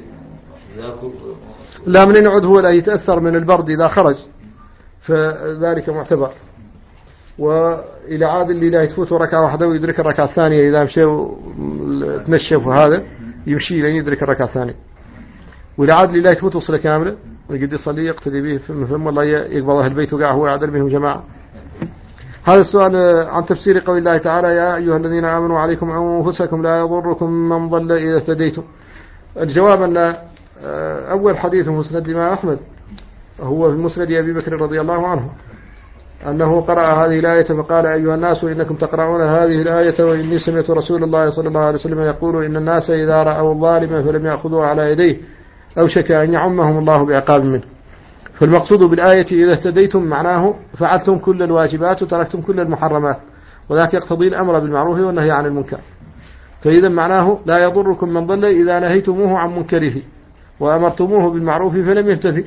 لا من ينعد هو لا يتأثر من البرد إذا خرج فذلك معتبر. وإلى عاد اللي لا يتفوت ركعة واحدة ويدرك الركعة الثانية إذا مشي وتنشف وهذا يمشي لين يدرك الركعة الثانية. وإلى عاد اللي لا يتفوت صلاة كاملة ويقدر يصلي يقتدي به فم الله يقبض أهل البيت وقع هو يعدل بهم جماعة. هذا السؤال عن تفسير قول الله تعالى يا أيها الذين آمنوا عليكم أنفسكم لا يضركم من ضل إذا اهتديتم. الجواب أن أول حديث مسند الإمام أحمد هو في مسند أبي بكر رضي الله عنه أنه قرأ هذه الآية فقال أيها الناس إنكم تقرؤون هذه الآية وإني سمعت رسول الله صلى الله عليه وسلم يقول إن الناس إذا رأوا الظالم فلم يأخذوا على يديه أوشك أن يعمهم الله بعقاب منه. فالمقصود بالآية إذا اهتديتم معناه فعلتم كل الواجبات وتركتم كل المحرمات، وذاك يقتضي الأمر بالمعروف والنهي عن المنكر. فإذا معناه لا يضركم من ضل إذا نهيتموه عن منكره وأمرتموه بالمعروف فلم يهتدي.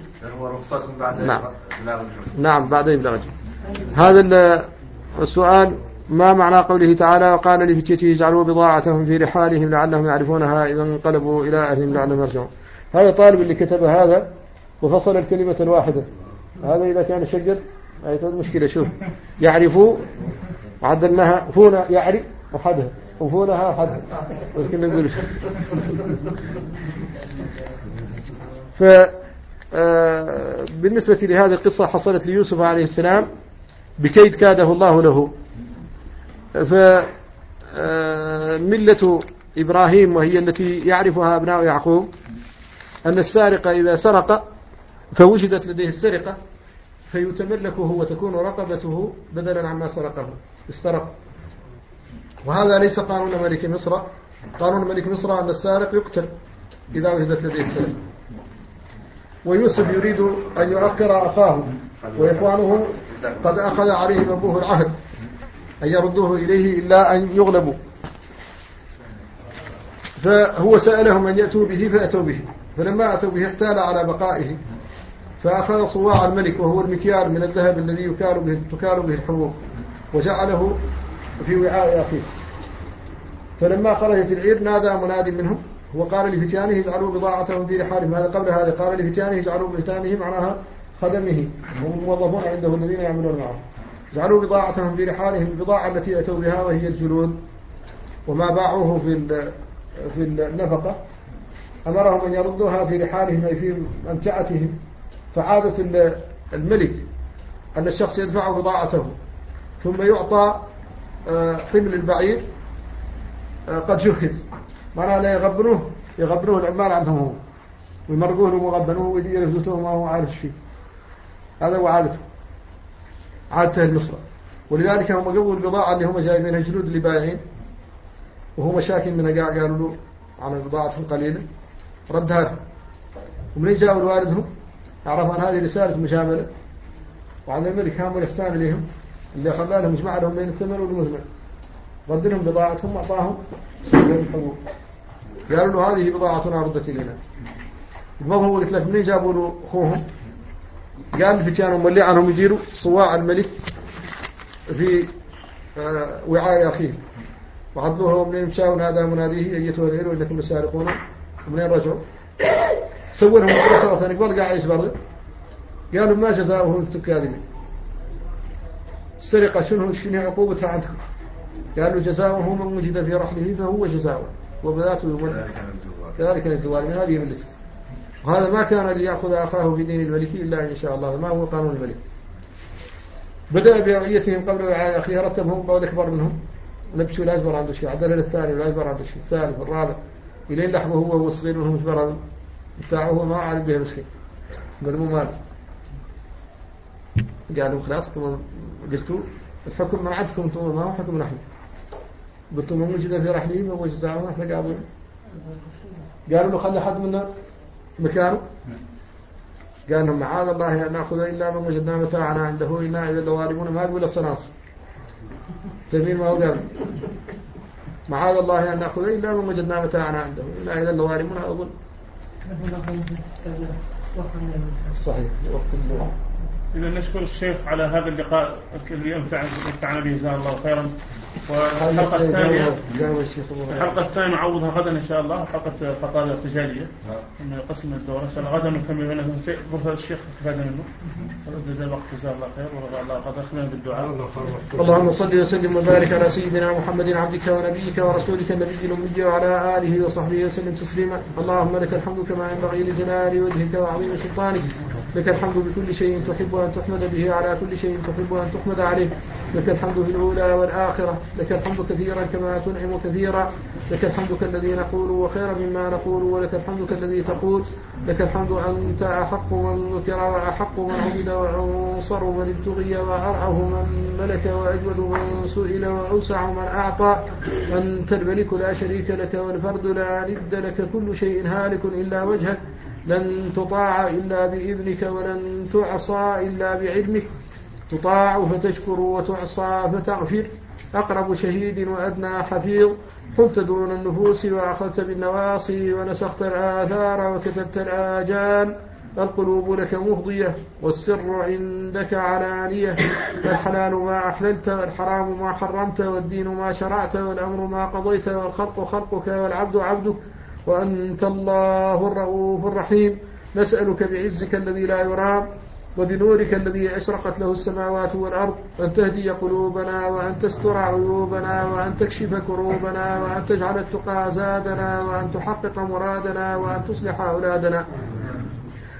نعم بعد إبلاغ. هذا السؤال ما معنى قوله تعالى وقال لفتيته اجعلوا بضاعتهم في رحالهم لعلهم يعرفونها إذا انقلبوا إلى أهلهم لعلهم يرجعون. هذا طالب اللي كتب هذا وفصل الكلمة الواحدة، هذا إذا كان شجر هذه مشكلة. شوف يعرفوا عدلناها فونا يعرف وحدها وفونها حدها ولكن نقول بالنسبة لهذه القصة حصلت ليوسف عليه السلام بكيد كاده الله له. ملة إبراهيم وهي التي يعرفها أبناء يعقوب أن السارق إذا سرق فوجدت لديه السرقة فيتملكه وتكون رقبته بدلا عما سرقه استرق. وهذا ليس قانون ملك مصر. قانون ملك مصر أن السارق يقتل إذا وجدت لديه السرقة. ويوسف يريد أن يؤخر أخاه وإخوانه قد أخذ عليهم أبوه العهد أن يردوه إليه إلا أن يغلبوا، فهو سألهم أن يأتوا به فأتوا به، فلما أتوا به احتال على بقائه فأخذ صواع الملك وهو المكيال من الذهب الذي تكال به الحبوب وجعله في وعاء أخيه. فلما خرجت العير نادى مناد منهم وقال لفتيانه اجعلوا بضاعتهم في رحالهم. هذا قبل هذا قال لفتيانه اجعلوا بفتانه معناها خدمه هم الموظفون عنده الذين يعملون معه، اجعلوا بضاعتهم في رحالهم، البضاعة التي أتوا بها وهي الجلود وما باعوه في النفقة أمرهم أن يردوها في رحالهم أي في أمتعتهم. فعادة الملك أن الشخص يدفع بضاعته ثم يعطى حمل البعير قد جهز، معناه لا يغبنوه العمال عندهم هو ويمرقوه له مغبنوه ويرفضوه ما هو عارف شيء. هذا هو عادته المصرى. ولذلك هم قبوا البضاعة اللي هم جايبينها جلود اللي بايعين وهو مشاكل من قالوا له على بضاعتهم قليلة ردها له. ومن جاءوا لوالدهم عرف أن هذه رسالة مجاملة وعن الملك هم الإحسان إليهم اللي خلى لهم يجمع لهم بين الثمن والمثمن، رد لهم بضاعتهم وأعطاهم الحقوق. قالوا له هذه بضاعتنا ردت إلينا. الموضوع قلت لك منين جابوا له أخوهم؟ قال الفتيان مولي عنهم يديروا صواع الملك في وعاء أخيه وعضوه منين مشاوا نادى مناديه أيتها العير وإنكم لسارقون. ومنين رجعوا سووا لهم مدرسة ثاني قبل قاعد يسبرد. قالوا ما جزاؤه أنتم كاذبين، السرقة شنو عقوبتها عندكم؟ قالوا جزاؤه من وجد في رحله فهو جزاؤه وبذاته يمنع ذلك الزوال من هذه ملته. وهذا ما كان ليأخذ أخاه في دين الملك إلا إن شاء الله، ما هو قانون الملك. بدأ بأوعيتهم قبل وعاء أخيه، رتبهم قول أكبر منهم لبسوا الأجبر عنده شيء، عدل الثاني والأجبر عنده شيء، الثالث والرابع إلين لحظه هو والصغير منهم جبر بتاعه ما عارف به مسكين قالوا مال. قالوا خلاص ثم قلتوا الحكم ما عندكم ثم ما هو حكم نحن، قلتوا من وجد في رحله وهو جزاؤه احنا قالوا له خلي حد منا مكانه. قال لهم معاذ الله أن نأخذ إلا من وجدنا متاعنا عنده إنا إذا لواربون. ما يقول الصناص تميم ما هو قال معاذ الله أن نأخذ إلا من وجدنا متاعنا عنده إنا إذا لواربون. أظن صحيح وقت الليل. إذا نشكر الشيخ على هذا اللقاء الذي أنفعنا به جزاه الله خيرا. والحلقة الثانية نعوضها غدا إن شاء الله، حلقة فقرة ارتجالية من قسم الدورة إن شاء الله. غدا نكمل هنا فرصة الشيخ استفاد منه ونبدأ الوقت جزاه الله خير ورضى الله قد أخذنا بالدعاء. اللهم صل وسلم وبارك على سيدنا محمد عبدك ونبيك ورسولك النبي الأمي وعلى آله وصحبه وسلم تسليما. اللهم لك الحمد كما ينبغي لجلال وجهك وعظيم سلطانك. لك الحمد بكل شيء تحب أن تحمد به على كل شيء تحب أن تحمد عليه. لك الحمد في الأولى والآخرة. لك الحمد كثيرا كما تنعم كثيرا. لك الحمد كالذي نقول وخير مما نقول. ولك الحمد كالذي تقول. لك الحمد أنت أحق من ذكر وأحق من عبد وعنصر من ابتغي وأرعه من ملك وأجود من سئل وأوسع من أعطى. أنت الملك لا شريك لك والفرد لا ند لك. كل شيء هالك إلا وجهك. لن تطاع إلا بإذنك ولن تعصى إلا بعلمك. تطاع فتشكر وتعصى فتغفر. أقرب شهيد وأدنى حفيظ. قلت دون النفوس وأخذت بالنواصي ونسخت الآثار وكتبت الآجال. القلوب لك مفضية والسر عندك علانية. الحلال ما أحللت والحرام ما حرمت والدين ما شرعت والأمر ما قضيت والخلق خلقك والعبد عبدك وأنت الله الرؤوف الرحيم. نسألك بعزك الذي لا يرام وبنورك الذي أشرقت له السماوات والأرض أن تهدي قلوبنا وأن تستر عيوبنا وأن تكشف كروبنا وأن تجعل التقى زادنا وأن تحقق مرادنا وأن تصلح أولادنا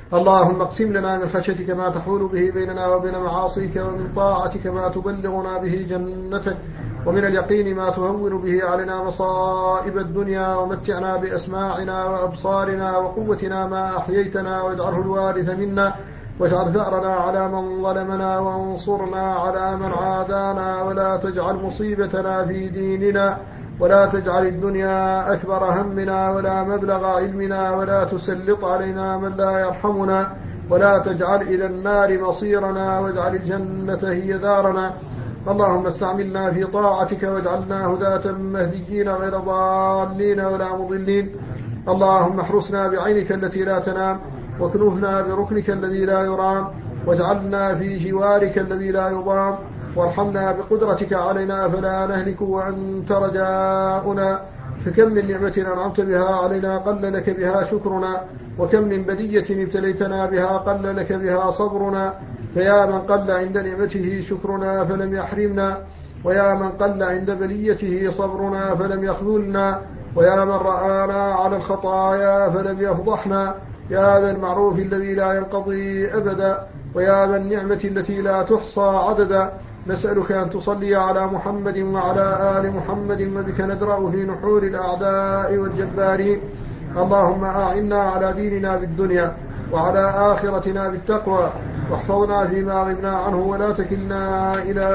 اللهم اقسم لنا من خشيتك ما تحول به بيننا وبين معاصيك، ومن طاعتك ما تبلغنا به جنتك، ومن اليقين ما تهون به علينا مصائب الدنيا، ومتعنا بأسماعنا وأبصارنا وقوتنا ما أحييتنا، واجعله الوارث منا، واجعل ثأرنا على من ظلمنا، وانصرنا على من عادانا، ولا تجعل مصيبتنا في ديننا، ولا تجعل الدنيا أكبر همنا ولا مبلغ علمنا، ولا تسلط علينا من لا يرحمنا، ولا تجعل إلى النار مصيرنا، واجعل الجنة هي دارنا. اللهم استعملنا في طاعتك، واجعلنا هداة مهديين غير ضالين ولا مضلين. اللهم احرسنا بعينك التي لا تنام، واكنفنا بركنك الذي لا يرام، واجعلنا في جوارك الذي لا يضام، وارحمنا بقدرتك علينا فلا نهلك وأنت رجاؤنا. فكم من نعمة أنعمت بها علينا قل لك بها شكرنا، وكم من بلية ابتليتنا بها قل لك بها صبرنا. فيا من قل عند نعمته شكرنا فلم يحرمنا، ويا من قل عند بليته صبرنا فلم يخذلنا، ويا من رآنا على الخطايا فلم يفضحنا. يا ذا المعروف الذي لا ينقضي أبدا، ويا ذا النعمة التي لا تحصى عددا، نسألك أن تصلي على محمد وعلى آل محمد، وبك ندرأ في نحور الأعداء والجبارين. اللهم أعنا على ديننا بالدنيا، وعلى آخرتنا بالتقوى، واحفظنا فيما غبنا عنه، ولا تكلنا إلى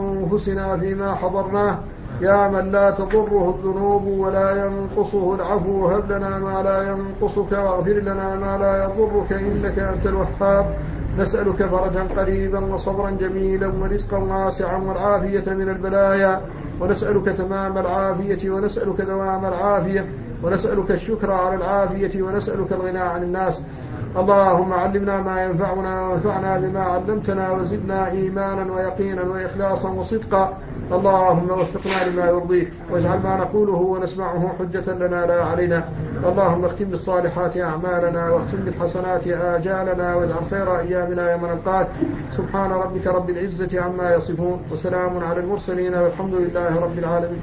أنفسنا فيما حضرناه. يا من لا تضره الذنوب ولا ينقصه العفو، هب لنا ما لا ينقصك، واغفر لنا ما لا يضرك، إنك أنت الوهاب. نسألك فرجا قريبا، وصبرا جميلا، ورزقا واسعا، والعافية من البلايا، ونسألك تمام العافية، ونسألك دوام العافية، ونسألك الشكر على العافية، ونسألك الغنى عن الناس. اللهم علمنا ما ينفعنا، وانفعنا بما علمتنا، وزدنا إيمانا ويقينا وإخلاصا وصدقا. اللهم وفقنا لما يرضيك، واجعل ما نقوله ونسمعه حجة لنا لا علينا. اللهم اختم بالصالحات أعمالنا، واختم بالحسنات آجالنا، واجعل خير أيامنا يوم نلقاك. سبحان ربك رب العزة عما يصفون، وسلام على المرسلين، والحمد لله رب العالمين.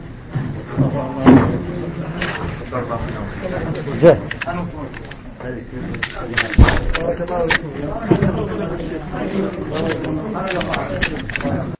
بارك الله فيكم.